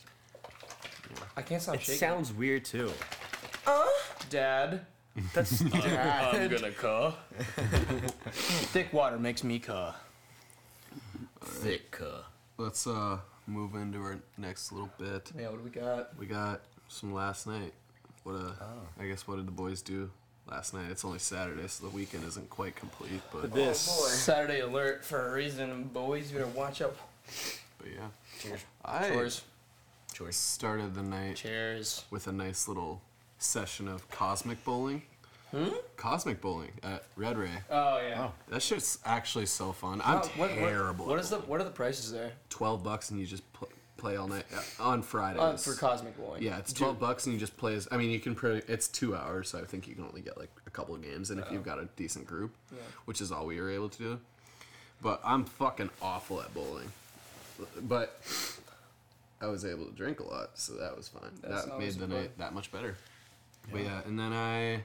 I can't stop It shaking. sounds weird too. Dad. That's I'm gonna cuh. Thick water makes me cuh. Thick. Let's move into our next little bit. Yeah, what do we got? We got some last night. I guess what did the boys do last night? It's only Saturday, so the weekend isn't quite complete. But this. Saturday alert for a reason, boys. You better watch out. yeah, Cheers. I Chores. Choice. started the night Cheers. with a nice little session of cosmic bowling. Cosmic bowling at Red Ray. Oh yeah. Oh. That shit's actually so fun. I'm terrible. What at is the bowling. what are the prices there? $12 and you just play all night on Fridays. For cosmic bowling. Yeah, it's $12 and you just play. I mean, you can pretty. It's 2 hours, so I think you can only get like a couple of games in if you've got a decent group, which is all we were able to do. But I'm fucking awful at bowling. But I was able to drink a lot, so that was fine. That's That always made the fun. night that much better. But yeah, and then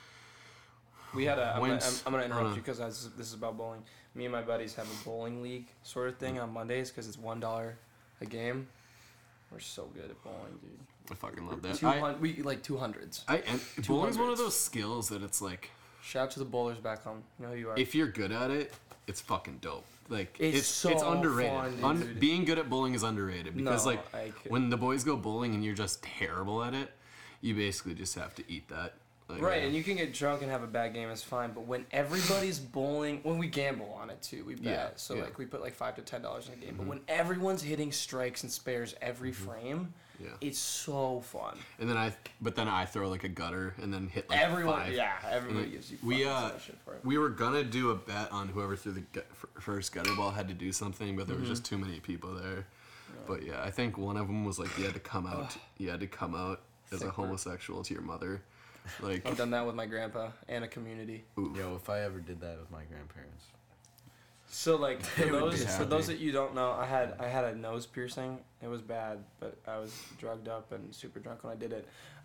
We had a. Went I'm gonna on interrupt a- you because this is about bowling. Me and my buddies have a bowling league sort of thing on Mondays because it's $1 a game. We're so good at bowling, dude. I fucking love that. 200. We like 200s. And bowling's one of 200s. those skills that it's like, Shout out to the bowlers back home. You know who you are. if you're good at it, it's fucking dope. Like It's it's so underrated. fun, dude. Being good at bowling is underrated because No, like I could- when the boys go bowling and you're just terrible at it, you basically just have to eat that. Like, Right, and you can get drunk and have a bad game, it's fine. But when everybody's bowling, when we gamble on it too, we bet. Yeah, So yeah. like we put like $5 to $10 in a game. But when everyone's hitting strikes and spares every frame, Yeah. it's so fun. And then I throw like a gutter and then hit like Everyone, 5. yeah, everybody And gives you we fucking so much shit for it. we were gonna do a bet on whoever threw the first gutter ball had to do something, but there was just too many people there. But yeah, I think one of them was like you had to come out. You had to come out as a Thick word. homosexual to your mother. Like I've done that with my grandpa and a community. Yo, if I ever did that with my grandparents. So like for They would be those for those happy. that you don't know, I had a nose piercing. It was bad, but I was drugged up and super drunk when I did it.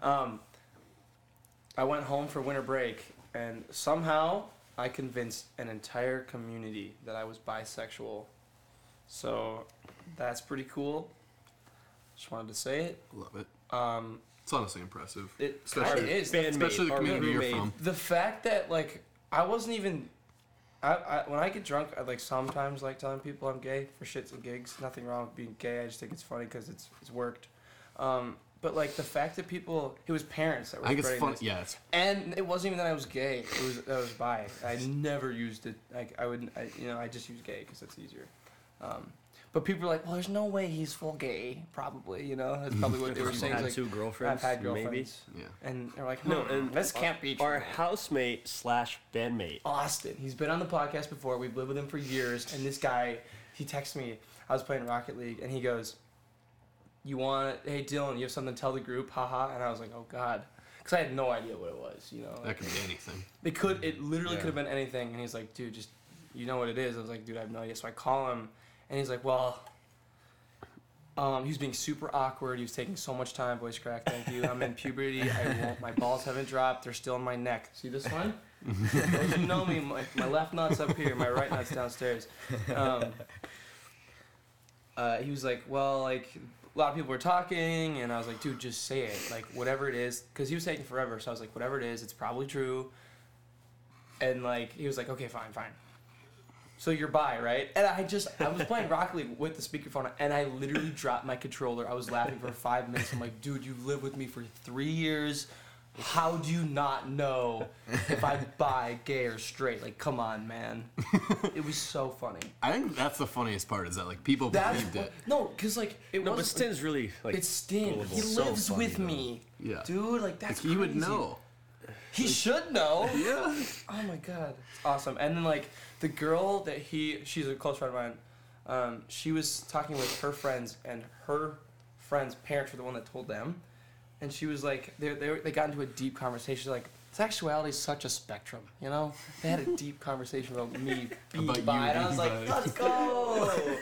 I went home for winter break, and somehow I convinced an entire community that I was bisexual. So that's pretty cool. Just wanted to say it. love it. Um, It's honestly impressive. it Especially- kinda is. Bandmate Especially the or community you're roommate. from. The fact that like I wasn't even when I get drunk, I like sometimes like telling people I'm gay for shits and gigs. Nothing wrong with being gay. I just think it's funny because it's worked. But like the fact that people, it was parents that were I think it's spreading fun. this. Yeah, it's And it wasn't even that I was gay. It was that I was bi. I never used it. Like I just use gay because it's easier. But people are like, well, there's no way he's full gay. Probably, you know, that's probably what they were You saying. had Like, two girlfriends, I've had girlfriends. maybe. Yeah. And they're like, No, no, and this can't be true. Our housemate / bandmate. Austin. He's been on the podcast before. We've lived with him for years. And this guy, he texted me. I was playing Rocket League, and he goes, hey, Dylan, you have something to tell the group? Haha. And I was like, oh, God. Because I had no idea what it was, you know. That could be anything. It literally could have been anything. And he's like, dude, just, you know what it is. I was like, dude, I have no idea. So I call him, and he's like, well, he was being super awkward. He was taking so much time. Voice crack, thank you. I'm in puberty. My balls haven't dropped. They're still in my neck. See this one? Those who know me, my left nut's up here. My right nut's downstairs. He was like, well, like, a lot of people were talking, and I was like, dude, just say it. Like, whatever it is. Because he was taking forever. So I was like, whatever it is, it's probably true. And, like, he was like, okay, fine. So you're bi, right? And I was playing Rocket League with the speakerphone, and I literally dropped my controller. I was laughing for 5 minutes. I'm like, dude, you've lived with me for 3 years. How do you not know if I'm bi, gay, or straight? Like, come on, man. It was so funny. I think that's the funniest part is that like people believed it. No, because, like, it No, was... but Stin's really, like, It's Stin. gullible. He So lives funny, with though. me. Yeah. Dude, like, that's Like, he would crazy. know. He should know. Yeah. Oh my god, it's awesome. And then like the girl that she's a close friend of mine. She was talking with her friends, and her friends' parents were the one that told them. And she was like, they got into a deep conversation. Like, sexuality is such a spectrum, you know. They had a deep conversation about me being About you bi, and I was being like, bi. let's go.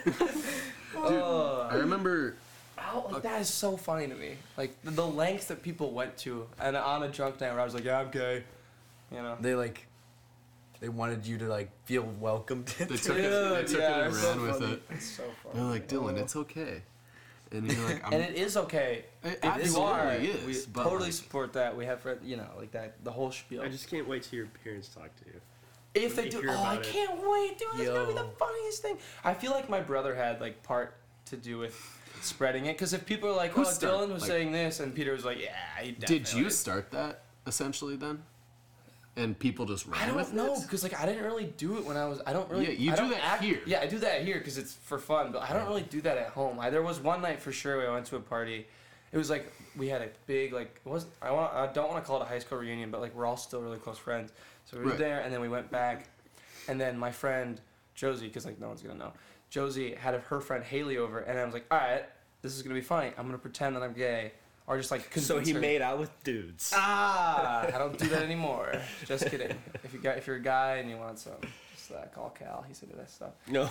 Oh. I remember Like, that is so funny to me. Like the lengths that people went to, and on a drunk night where I was like, yeah, I'm gay, you know. They wanted you to like feel welcomed. they took it and it's so ran with funny. it. It's so funny. They're like, Dylan, it's okay. And you're like, And it is okay. It If you are, absolutely is, we but, totally like- support that. We have, you know, like that, the whole spiel. I just can't wait till your parents talk to you. If they Let do, me hear I about it. can't wait, dude. It's gonna be the Yo. funniest thing. I feel like my brother had like part to do with spreading it, because if people are like, Who oh, started- Dylan was like- saying this, and Peter was like, yeah, he definitely. Did you start that essentially then? And people just ran I with don't know, it? because like I didn't really do it when I was. I don't really. Yeah, you I do don't that here. Yeah, I do that here because it's for fun, but I don't really do that at home. There was one night for sure where I went to a party. It was like we had a big like it wasn't. I don't want to call it a high school reunion, but like we're all still really close friends. So we were Right. there, and then we went back, and then my friend Josie, because like no one's gonna know, Josie had her friend Haley over, and I was like, all right, this is gonna be funny. I'm gonna pretend that I'm gay, or just like convince So he her. made out with dudes. Ah, I don't do that anymore. Just kidding. If you're a guy and you want some, just call Cal. He said that stuff. No.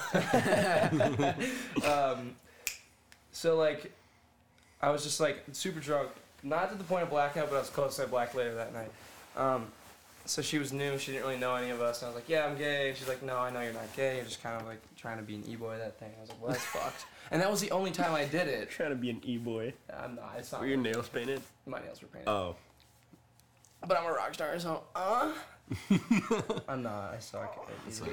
So like, I was just like super drunk, not to the point of blackout, but I was close to black later that night. So she was new. She didn't really know any of us. And I was like, yeah, I'm gay. And she's like, no, I know you're not gay. You're just kind of like trying to be an e-boy, that thing. I was like, well, that's fucked. And that was the only time I did it. Trying to be an e-boy. I'm not. It's not. Were your nails painted? My nails were painted. Oh. But I'm a rock star, so I'm not. I suck.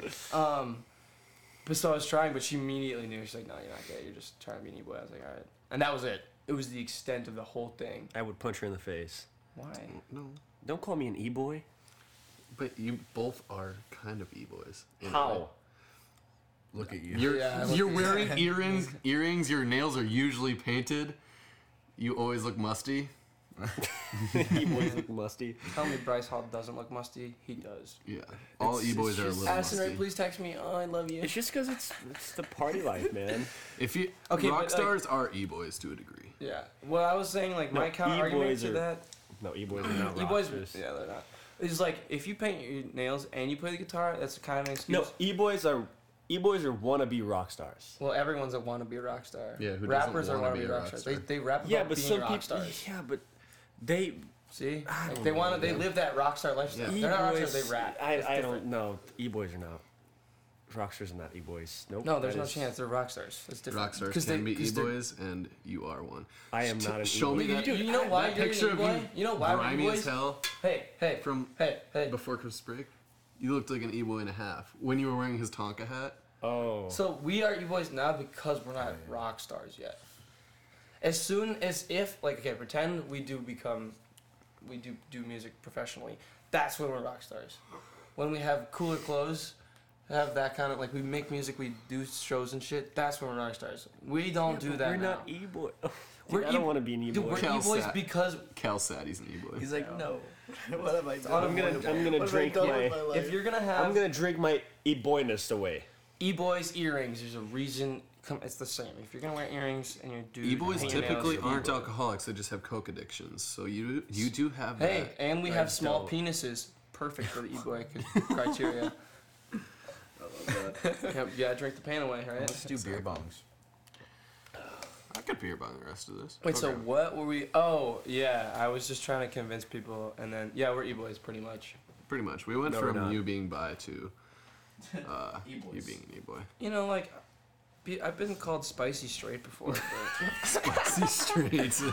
But so I was trying, but she immediately knew. She's like, "No, you're not gay. You're just trying to be an e-boy." I was like, "All right," and that was it. It was the extent of the whole thing. I would punch her in the face. Why? No. Don't call me an e-boy. But you both are kind of e-boys. in a way. How? Look at you. You're wearing earrings, your nails are usually painted. You always look musty. E-boys look musty. Tell me Bryce Hall doesn't look musty. He does. Yeah. All It's e-boys are a just- little Addison, musty. please text me. Oh, I love you. It's just because it's the party life, man. If you Okay, rock but, like- stars are e-boys to a degree. Yeah. Well, I was saying like No, my counter argument e-boys to are- that. No, e-boys are not E-boys. rockstars. Yeah, they're not. It's like if you paint your nails and you play the guitar, that's kind of an excuse. No, e-boys are wannabe rock stars. Well, everyone's a wannabe rock star. Yeah, who doesn't rappers are wanna be wannabe a rock rock stars. star? They rap about Yeah, but being some rock people. stars. Yeah, but they. See, I like don't they know, want to. They man. live that rock star lifestyle. They're not rock stars. They rap. I It's different. don't know. E-boys are not. Rockstars are not e-boys. Nope. No, there's that no is- chance. They're rock stars. It's different. Rock stars 'Cause can they- be 'cause they're- e-boys, and you are one. I am not an Show e-boy. me that. You know why that you're picture an of e-boy? you. You know why we're grimy as e-boys? hell Hey, from hey. before Christmas break. You looked like an e-boy and a half when you were wearing his Tonka hat. Oh. So we are e-boys now because we're not rock stars yet. As soon as if like okay, pretend we do music professionally. That's when we're rock stars. When we have cooler clothes, have that kind of like we make music, we do shows and shit. That's when we're rock stars. We don't do that We're now. not e-boy. We're I don't want to be an e-boy. Dude, we're Cal e-boys Sat. because Cal said he's an e-boy. He's like, no. What have I done? I'm gonna drink my. if you're gonna have I'm gonna drink my e-boyness away. e-boys earrings, there's a reason. It's the same. If you're gonna wear earrings and you're dude, E-boys paint your nails, typically you're aren't e-boy. alcoholics; they just have coke addictions. So you do have Hey, that. and we I have small don't. penises. Perfect for the e-boy criteria. Yep, yeah, drink the pain away, right? Let's do beer bongs. I could beer bong the rest of this. Wait, so Okay. what were we? Oh, yeah, I was just trying to convince people, and then yeah, we're e-boys pretty much. Pretty much, we went No, we're from not. you being bi to you E-boys. being an e-boy. You know, like I've been called spicy straight before. But Spicy straight.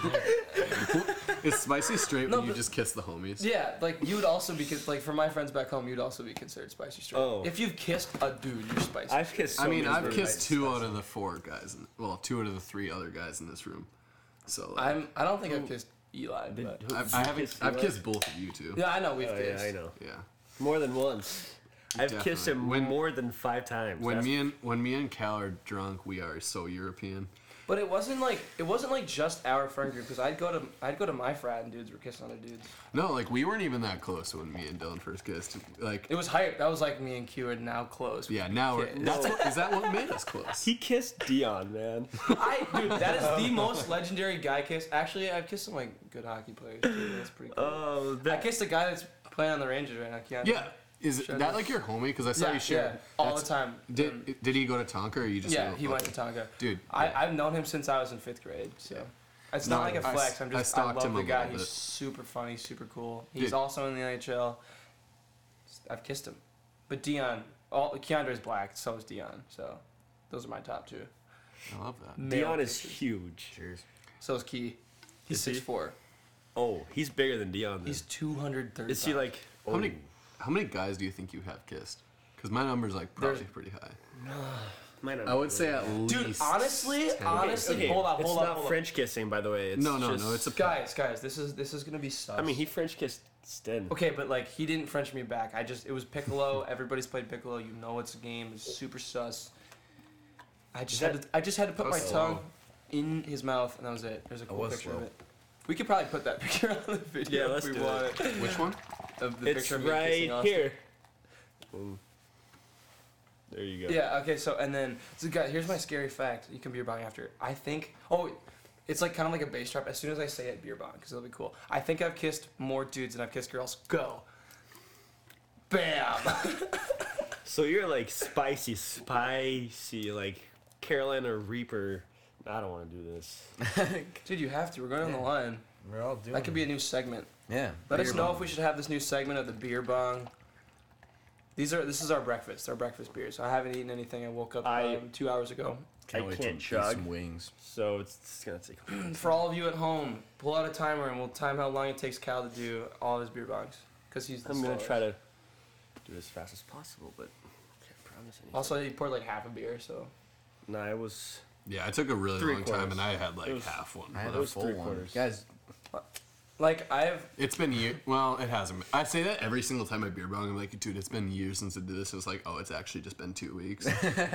Is spicy straight No, when you but- just kiss the homies? yeah, like you'd also be like for my friends back home, you'd also be considered spicy straight. Oh. If you've kissed a dude, you're spicy. I've kissed. So I mean, many I've girls. kissed 2 out of the 4 guys. Well, 2 out of the 3 other guys in this room. So like, I don't think I've kissed Eli, but I haven't. kissed I've Eli? kissed both of you two. yeah, I know we've Oh, yeah, kissed. I know. Yeah. More than once. I've kissed him Definitely. more than 5 times. When That's- me and Cal are drunk, we are so European. But it wasn't like just our friend group because I'd go to my frat and dudes were kissing other dudes. No, like we weren't even that close when me and Dylan first kissed. Like, It was hype. That was like me and Q are now close. yeah, now we're, Okay. is that what made us close? he kissed Dion, man. Dude, that is the most legendary guy kiss. Actually, I've kissed some like good hockey players too. That's pretty cool. Oh, I kissed a guy that's playing on the Rangers right now. Keanu. Yeah, is Shut that up. like your homie? Because I saw Yeah, you share. yeah, all the time. Did he go to Tonka or you just? Yeah, knew? he went to Okay. Tonka. Dude, I've known him since I was in 5th grade. So it's No, not like a I flex. I'm I just I stalked love him the a guy. little He's bit. super funny, super cool. He's Dude. also in the NHL. I've kissed him, but Dion. Keandre's black. So is Dion. So those are my top 2. I love that. Male Dion is kisses. huge. Cheers. So is Key. He's Is he? 6'4". Oh, he's bigger than Dion. Then. He's 230. Is he like? How many guys do you think you have kissed? Because my number's like probably There's- pretty high. Mine I would say at least. Dude, honestly, 10. honestly, hold up, It's hold not up, hold French kissing, by the way. It's No, just, it's a up. Guys, this is gonna be sus. I mean, he French kissed Sten. Okay, but like he didn't French me back. It was Piccolo. Everybody's played Piccolo. You know it's a game. It's super sus. I just had to put That my was tongue slow. in his mouth, and that was it. There's a cool was picture slow. of it. We could probably put that picture on the video Yeah, let's if we do want it. it. Which one? Of the It's picture of me right kissing Austin. here. Boom. There you go. Yeah. Okay. So and then guys, here's my scary fact. You can beer bong after. I think. Oh, it's like kind of like a bass drop. As soon as I say it, beer bong, because it'll be cool. I think I've kissed more dudes than I've kissed girls. Go. Bam. So you're like spicy, like Carolina Reaper. I don't want to do this. Dude, you have to. We're going on the line. We're all doing That could be a new segment. Yeah. Let us beer know bong. if we should have this new segment of the beer bong. This is our breakfast. Our breakfast beers. I haven't eaten anything. I woke up I- 2 hours ago. I wait can't to eat chug. some wings. So it's gonna take. For all of you at home, pull out a timer and we'll time how long it takes Cal to do all of his beer bongs. Because he's the I'm gonna slowest. try to do it as fast as possible, but can't promise anything. Also, he poured like half a beer, so. no, I was. Yeah, it took a really Three long time, quarters. and I had like It was- half one. I had It a was full 3/4. one. Guys, Like, I've. It's been years. Well, it hasn't. I say that every single time I beer bong. I'm like, dude, it's been years since I did this. It's like, oh, it's actually just been 2 weeks.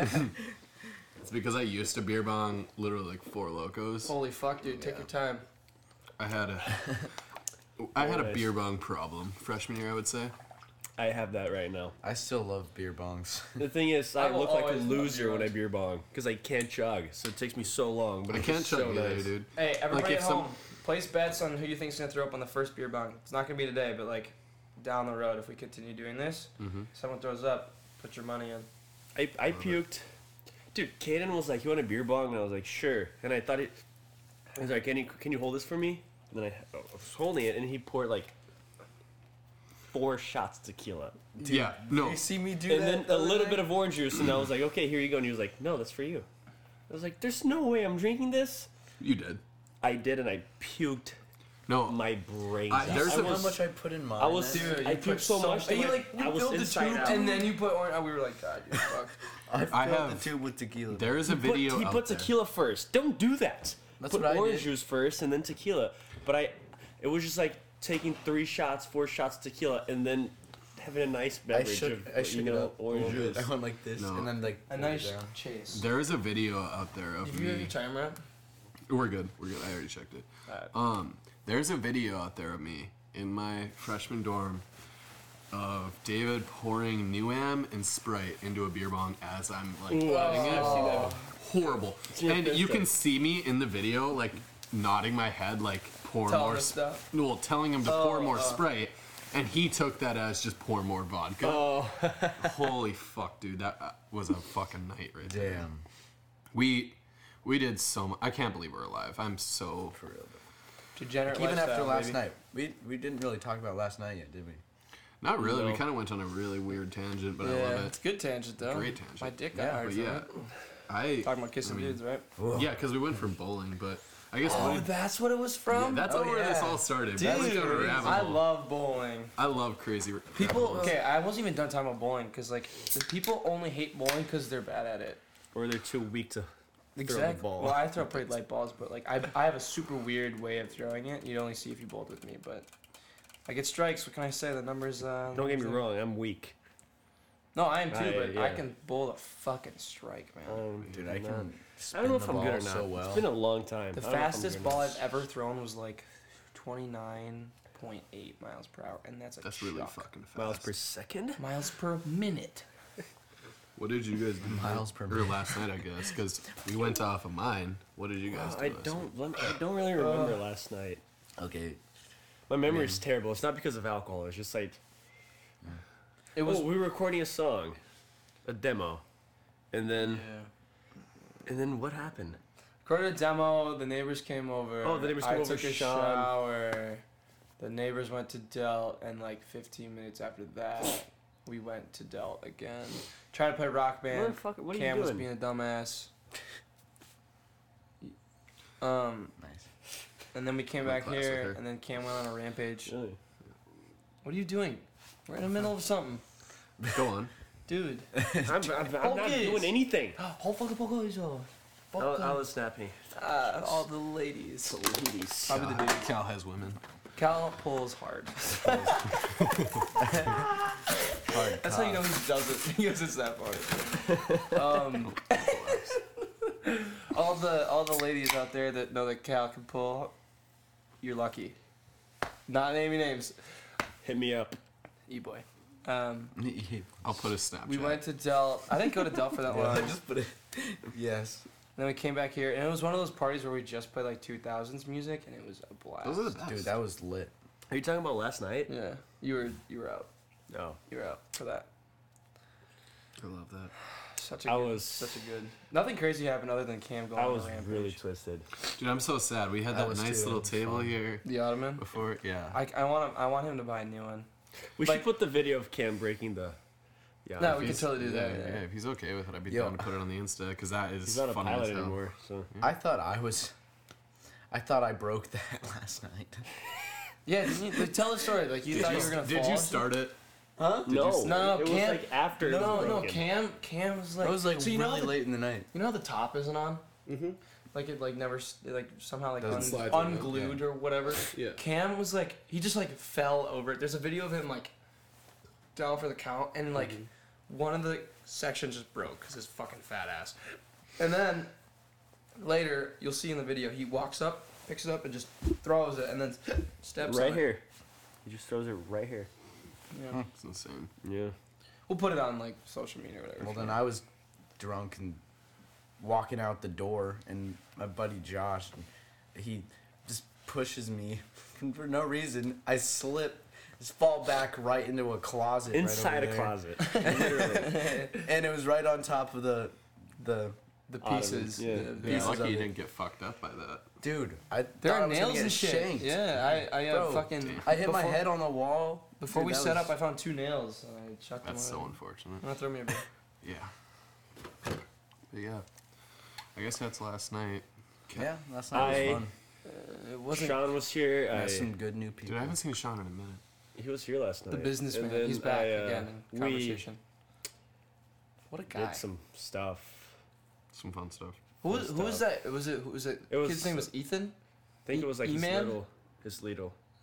It's because I used to beer bong literally like 4 Locos. Holy fuck, dude. Take your time. I had a Nice. beer bong problem freshman year, I would say. I have that right now. I still love beer bongs. The thing is, I I will look like a always love loser beer when I bongs. beer bong because I can't chug, so it takes me so long. But I it's can't just chug so either, nice. dude. Hey, everybody if at home, place bets on who you think's gonna throw up on the first beer bong. It's not gonna be today, but like down the road, if we continue doing this, someone throws up, put your money in. I puked. Dude, Caden was like, "You want a beer bong?" And I was like, "Sure." And I thought I was like, "Can you hold this for me?" And then I was holding it, and he poured like 4 shots tequila, Yeah, no. You see me do and that? then the a other little night? bit of orange juice, and I was like, "Okay, here you go." And he was like, "No, that's for you." I was like, "There's no way I'm drinking this." You did. I did, and I puked No. my brains I- out. there's I a- know how much I put in mine. I was, Dude, I you puked put so much. that You my- like I you was filled the inside tube out. and then you put orange. Oh, we were like, God, you're fucked. I I filled have- the tube with tequila. There is a He put- video He out put there. tequila first. Don't do that. That's put what I orange did. juice first and then tequila. But it was just like taking 3 shots, 4 shots tequila, and then having a nice beverage I shook it up. orange juice. I went like this, No. and then like A pulled it nice down. chase. There is a video out there of Did you hear me. your timer up? We're good. I already checked it. There's a video out there of me in my freshman dorm of David pouring New-Am and Sprite into a beer bong as I'm like Ooh, having I've it. seen that. Horrible. your And you fist can up. see me in the video like nodding my head like pour Telling more him stuff? Well, telling him to pour more Sprite, and he took that as just pour more vodka. Oh, Holy fuck, dude, that was a fucking night right there. Damn. We did so much. I can't believe we're alive. I'm so For real. Degenerate Even after lifestyle, last baby. night, we didn't really talk about last night yet, did we? not really. We No. kind of went on a really weird tangent, but I Yeah, love it's it. a good tangent though. Great tangent. My dick got Yeah, hard But from yeah, it. I Talking about kissing I mean, dudes, right? yeah, because we went from bowling, but I guess Oh, that's what it was from. that's Oh, where this yeah. all started. Dude, We went down a rabbit I hole. love bowling. I love crazy. People, rabbit holes. okay, I wasn't even done talking about bowling because like the people only hate bowling because they're bad at it. or they're too weak to throw the Exactly. ball. Well, I throw pretty light balls, but like I have a super weird way of throwing it. You'd only see if you bowled with me, but I get strikes. What can I say? The numbers. Don't get me wrong, I'm weak. No, I am too, I- but I yeah. can bowl a fucking strike, man. Dude, I not- can. I Spin don't know if the I'm good or ball not. so well. It's been a long time. The I don't know if I'm fastest good or ball not. I've ever thrown was like 29.8 miles per hour, and that's a That's really shock. fucking fast. Miles per second? Miles per minute. What did you guys do? Miles per Or minute. last night, I guess, because we went off of mine. What did you guys do? I last don't. I don't really remember last night. Okay. My memory is terrible. It's not because of alcohol. It's just like, It was. we were recording a song, a demo, and then what happened? Recorded a demo. The neighbors came over. Oh, the neighbors I came over, took a Sean. shower. The neighbors went to Delt, and like 15 minutes after that, we went to Delt again. Tried to play Rock Band. Motherfucker, what are Cam you was doing? being a dumbass. Nice. And then we came Went back class with here, her. and then Cam went on a rampage. Really? What are you doing? We're in the middle of something, Go on. dude. I'm not Focus. doing anything. Hold fucking focus. I'll snap me. All the ladies. Ladies. Probably the dude. Cal has women. Cal pulls hard. Hard That's how you know he does it because it's that far. All the ladies out there that know that Cal can pull, you're lucky. Not naming names. Hit me up. E-boy. I'll put a Snapchat. We went to Dell. I didn't go to Dell for that long. just put it. Yes. Then we came back here, and it was one of those parties where we just played like 2000s music, and it was a blast. Those are the best. Dude, that was lit. Are you talking about last night? Yeah, you were out. No. You were out for that. I love that. Such a I good, was- such a good. Nothing crazy happened other than Cam going I on was a rampage. really twisted. Dude, I'm so sad. We had I that was nice too. little It was table fun. here The Ottoman. before. Yeah. I want him to buy a new one. We Like- should put the video of Cam breaking the. Yeah. No, If we can he's- totally do yeah, that. Yeah, Yeah. if he's okay with it, I'd be Yo. down to put it on the Insta because that is He's not a funny pilot as hell. anymore, so. I thought I broke that last night. Yeah, didn't you, like, tell the story. Like you thought you were gonna Did fall. you start it? Huh? No, No, it was Cam- like after it was No, broken. Cam was like. It was like so you know really how the, late in the night. You know how the top isn't on? Mm-hmm. Like it like never it, like somehow like Doesn't slide through, unglued or whatever. Yeah. Cam was like he just like fell over it. There's a video of him like down for the count and like one of the sections just broke because his fucking fat ass. And then later you'll see in the video he walks up, picks it up and just throws it and then steps Right on here. He just throws it right here. It. Yeah. It's insane. Yeah. We'll put it on like social media or whatever. Well, then I was drunk and walking out the door, and my buddy Josh, he just pushes me for no reason. I slip, just fall back right into a closet. Inside right a over closet. there. And it was right on top of the The pieces. Yeah. the You're pieces lucky of you it. didn't get fucked up by that. dude. I There thought I are was gonna nails get and shit. shanked. Yeah, I Bro, fucking. I hit my before- head on the wall. Before Dude, we that set was- up, I found 2 nails and I chucked That's so them. unfortunate. Wanna throw me a beer? Yeah. But yeah. I guess that's last night. Yeah, last night was I- fun. It wasn't Sean was here. Met some good new people. Dude, I haven't seen Sean in a minute. He was here last night. the businessman. And then He's back I, again in we conversation. What a guy. did some stuff. Some fun stuff. Who was stuff. that? Who was it? It was- Kid's name was Ethan. I think it was like his E-Man? little.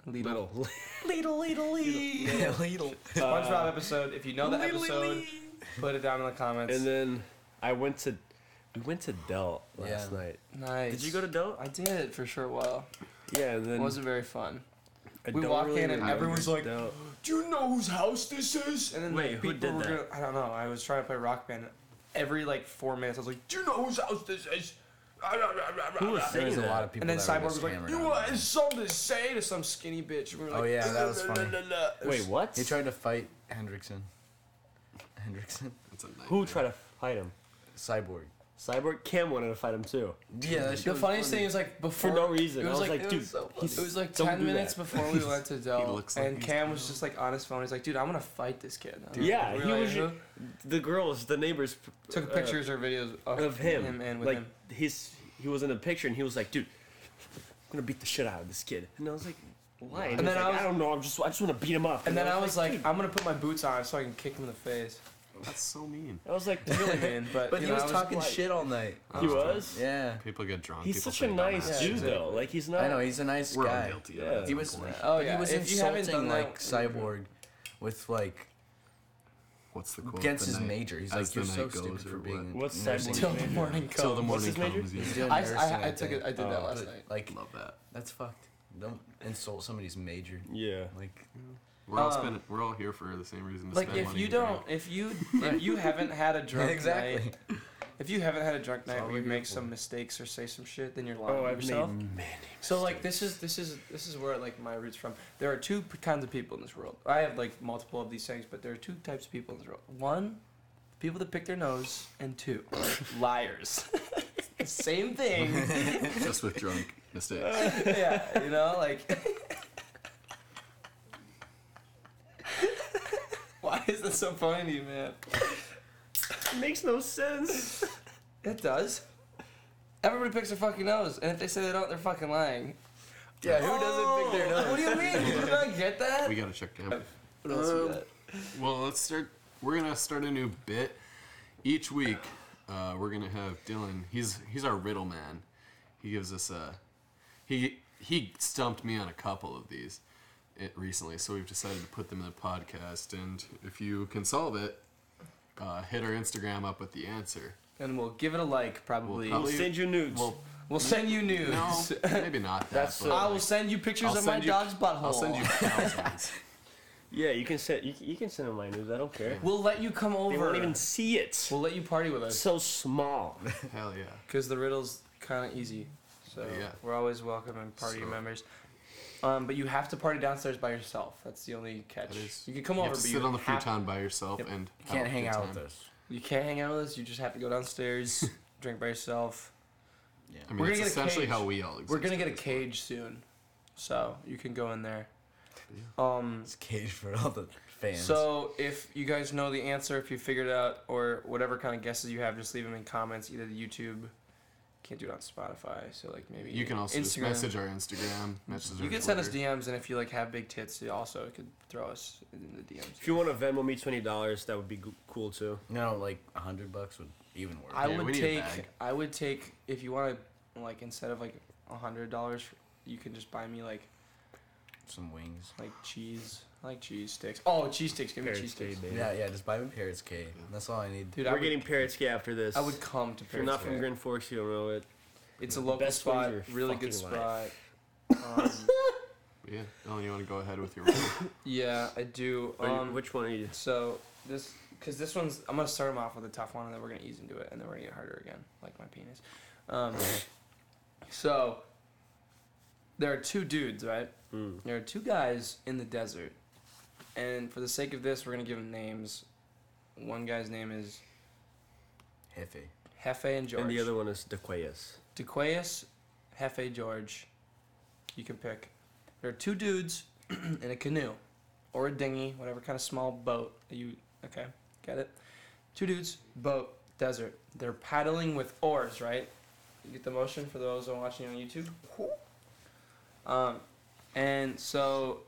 Little. Yeah, Lidl. SpongeBob episode. If you know the episode, put it down in the comments. And then we went to Delt last Yeah. night. Nice. Did you go to Delt? I did for sure. While Yeah, and it then wasn't very fun. I we don't walk really in and remember everyone's like, Delt. "Do you know whose house this is?" And then Wait, the who people did were that? gonna, I don't know. I was trying to play Rock Band. Every like 4 minutes, I was like, "Do you know whose house this is?" Who was There saying was a that? lot of people. And then that Cyborg were was just like, hammered "You on want it. something to say to some skinny bitch?" And we were like, Oh, yeah, that was funny. Wait, what? He tried to fight Hendrickson. It's a nightmare. Who tried to fight him? Cyborg. Cyborg. Cam wanted to fight him too. Yeah, that shit The was funniest funny. thing is like before For no reason. It was I was like, like, dude, it was like don't 10 do minutes that. before we went to Dell, looks like and he's Cam was just like on his phone. He's like, "Dude, I'm gonna fight this kid." And Yeah, we were he like, was. "Who?" The girls, the neighbors, Took pictures or videos of him. and with like him. he was in a picture and he was like, "Dude, I'm gonna beat the shit out of this kid." And I was like, "Why?" And, And he was then like, I was- I don't know. I just want to beat him up. And then I was like, "Dude." "I'm gonna put my boots on so I can kick him in the face." That's so mean. I was like, Really mean, but But you he know, was I talking like- shit all night. he was. Yeah. People get drunk. He's people such a say nice dumbass dude shit. though. Like he's not. I know, he's a nice We're all guy. guilty. Yeah. Of that He at was, some point. Oh, but yeah, he was if you haven't insulting done like that- Cyborg with like What's the quote? against The his night- major. He's as like, "You're the so night goes," stupid for or being what? What's nursing Cyborg's Till major? the morning Till the comes. What's his morning major? comes. He's Yeah. doing I nursing, took it. I did that Oh, last but, night. like, Love that. that's fucked. Don't insult somebody's major. Yeah. Like, We're all Um, spending. We're all here for the same reason. To Like spend if money you and don't, drink. if you haven't had a drunk exactly. night, if you haven't had a drunk night all where you we're make here some for. mistakes or say some shit, then you're lying Oh, to I've yourself. made many. So like this is where like my roots from. There are two kinds of people in this world. I have like multiple of these things, but there are two types of people in this world. One, people that pick their nose, and two, liars. Same thing. Just with drunk mistakes. Yeah, you know, like. Why is this so funny to you, man? It makes no sense. It does. Everybody picks their fucking nose, and if they say they don't, they're fucking lying. yeah, who doesn't pick their nose? What do you mean? You don't get that? We gotta check down. What else we got? Well, let's start. We're gonna start a new bit each week. We're gonna have Dylan. He's our riddle man. He gives us a. He stumped me on a couple of these recently, so we've decided to put them in the podcast. And if you can solve it, hit our Instagram up with the answer. And we'll give it a like, probably. We'll We'll send you nudes. Well, We'll send you nudes. no, maybe not that. That's but I will send you pictures I'll of my send you- dog's butthole. I'll send you thousands. Yeah, you can send. You can send them my nudes. I don't care. We'll let you come over. They won't even see it. We'll let you party with It's us. so small. Hell yeah. Because the riddle's kind of easy. So Yeah. we're always welcoming party So- members. But you have to party downstairs by yourself. That's the only catch. That is- You can come You over, have to but sit you on the have- futon by yourself Yep. and You can't have a hang good out with time. us. You can't hang out with us. You just have to go downstairs, drink by yourself. Yeah. I mean, We're it's gonna get a essentially cage. how we all exist. We're gonna get a at this point. cage soon, so you can go in there. It's cage for all the fans. So if you guys know the answer, if you figured it out, or whatever kind of guesses you have, just leave them in comments. Either the YouTube, can't do it on Spotify, so like maybe You can also just Instagram. message our Instagram, message You our can send us Twitter. DMs, and if you like have big tits, you also could throw us in the DMs. If you want to Venmo me $20, that would be cool too. no, like $100 would even work. I Yeah, would we need a take. bag. I would take if you want to like instead of like $100, you can just buy me like Some wings. cheese. I like cheese sticks. Oh, cheese sticks! Give me Parrot cheese Cave, sticks, baby. Yeah, just buy me Parrots K. That's all I need. dude. I We're would, getting Parrot Cave after this. I would come to If you're Paris. not from Grand Forks, you don't know it. It's a the local best one of spot, your really good fucking spot. life. Yeah. Dylan, you want to go ahead with your riddle? Yeah, I do. Which one are you? So this, because this one's, I'm gonna start them off with a tough one, and then we're gonna ease into it, and then we're gonna get harder again, like my penis. So there are two dudes, right? Mm. There are two guys in the desert, and for the sake of this, we're gonna give them names. One guy's name is Hefe. Hefe and George. And the other one is DeQuayas. DeQuayas, Hefe, George. You can pick. There are two dudes in a canoe, or a dinghy, whatever kind of small boat that you. Okay, get it? Two dudes, boat, desert. They're paddling with oars, right? You get the motion for those who are watching on YouTube. And so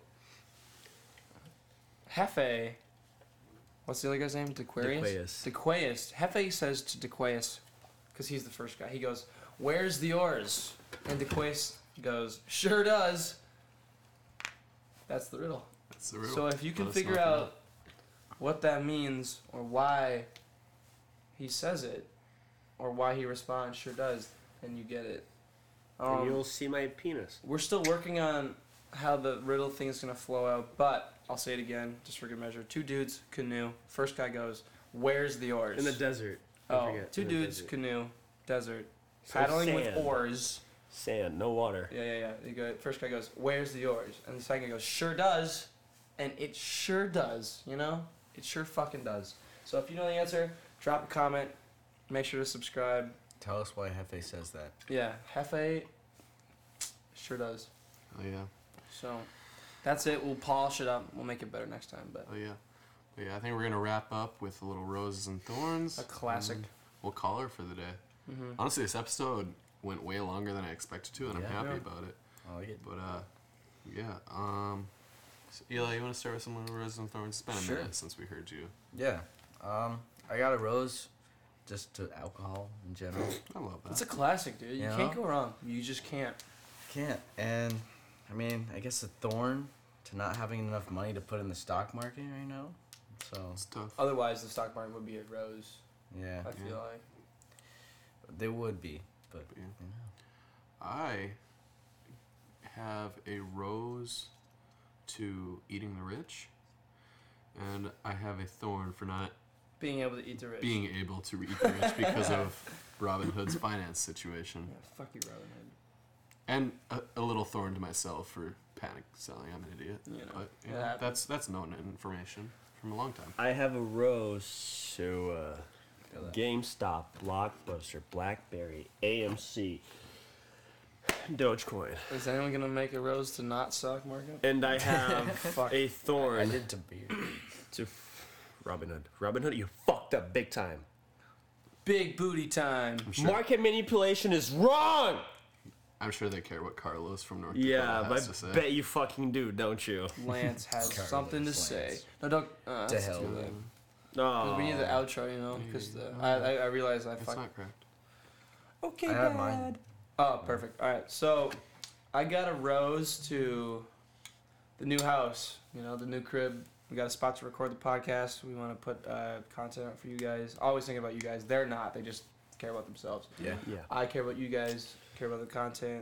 Hefe, what's the other guy's name? DeQuayas. DeQuayas. Hefe says to DeQuayas, because he's the first guy. He goes, "Where's the oars?" And DeQuayas goes, "Sure does." That's the riddle. That's the riddle. So if you can Let us know figure if you know. out what that means or why he says it or why he responds, sure does, then you get it. And you'll see my penis. We're still working on how the riddle thing is going to flow out, but I'll say it again, just for good measure. 2 dudes, canoe. First guy goes, where's the oars? In the desert. Don't Oh, forget, 2 in the dudes, desert. canoe, desert. So Paddling with sand. oars. Sand, no water. Yeah. First guy goes, where's the oars? And the second guy goes, sure does. And it sure does, you know? It sure fucking does. So if you know the answer, drop a comment. Make sure to subscribe. Tell us why Hefe says that. Yeah, Hefe sure does. Oh yeah. So that's it. We'll polish it up. We'll make it better next time. But Oh yeah. But yeah, I think we're gonna wrap up with a little roses and thorns. a classic. We'll call her for the day. Mm-hmm. Honestly, this episode went way longer than I expected to, and I'm Yeah. happy Yeah. about it. I like it. But yeah. So Eli, you want to start with some little roses and thorns? It's been a Sure. minute since we heard you. Yeah. I got a rose just to alcohol in general. I love that. It's a classic, dude. You You can't know? go wrong. You just can't. Can't. And I mean, I guess a thorn to not having enough money to put in the stock market right now. So It's tough. Otherwise, the stock market would be a rose. yeah, I feel like. they would be, but Yeah. you know. I have a rose to eating the rich, and I have a thorn for not Being able to eat the rich. being able to eat the rich because of Robin Hood's finance situation. Yeah, fuck you, Robin Hood. And a little thorn to myself for panic selling. I'm an idiot. You know, But it you know, happens. that's known information from a long time. I have a rose to Feel that. GameStop, Blockbuster, BlackBerry, AMC, Dogecoin. Is anyone gonna make a rose to not stock market? And I have Fuck. a I thorn did to beer. to Robin Hood. Robin Hood, you fucked up big time. Big booty time. Sure. Market manipulation is wrong! I'm sure they care what Carlos from North Dakota Yeah, has I to say. bet you fucking do, don't you? Lance has Carlos something to Lance. say. No, don't. To that's hell too with late. him. 'Cause we need the No. outro, you know, because Yeah. I realized I It's fucked. not correct. Okay, I have mine. Oh, perfect. All right, so I got a rose to the new house. You know, the new crib. We got a spot to record the podcast. We want to put content out for you guys. Always think about you guys. They're not. They just care about themselves. Yeah. Yeah. I care about you guys. Care about the content.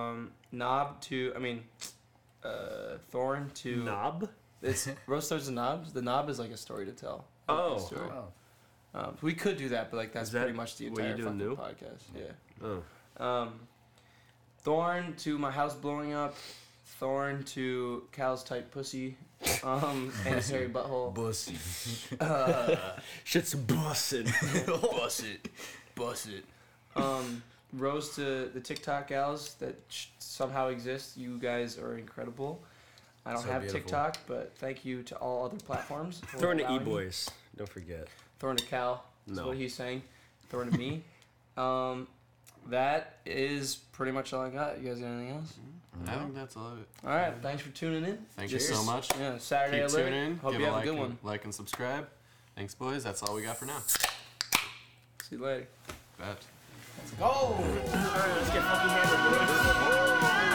Thorn to Knob? It's rose thorns and knobs. The knob is like a story to tell. Oh. A story. Oh. We could do that, but like that's Is that pretty much the what you entire doing fucking new? podcast. Yeah. Oh. Thorn to my house blowing up. Thorn to Cal's tight pussy. And his hairy butthole. Bussy. Shit's busted. Bust it. Rose to the TikTok gals that somehow exist. You guys are incredible. I don't So have beautiful. TikTok, but thank you to all other platforms. for Throwing to allowing me. E-Boys. Don't forget. Thorn to Cal. That's No. what he's saying. Thorn to me. That is pretty much all I got. You guys got anything else? I think that's all of it. All right. Thanks for tuning in. Thank you Cheers. so much. Yeah, Saturday Keep alert. tuning in. Hope Give you a have like a good and, one. like and subscribe. Thanks, boys. That's all we got for now. See you later. Bet. Let's go. Alright, let's get fucking hammered, boys.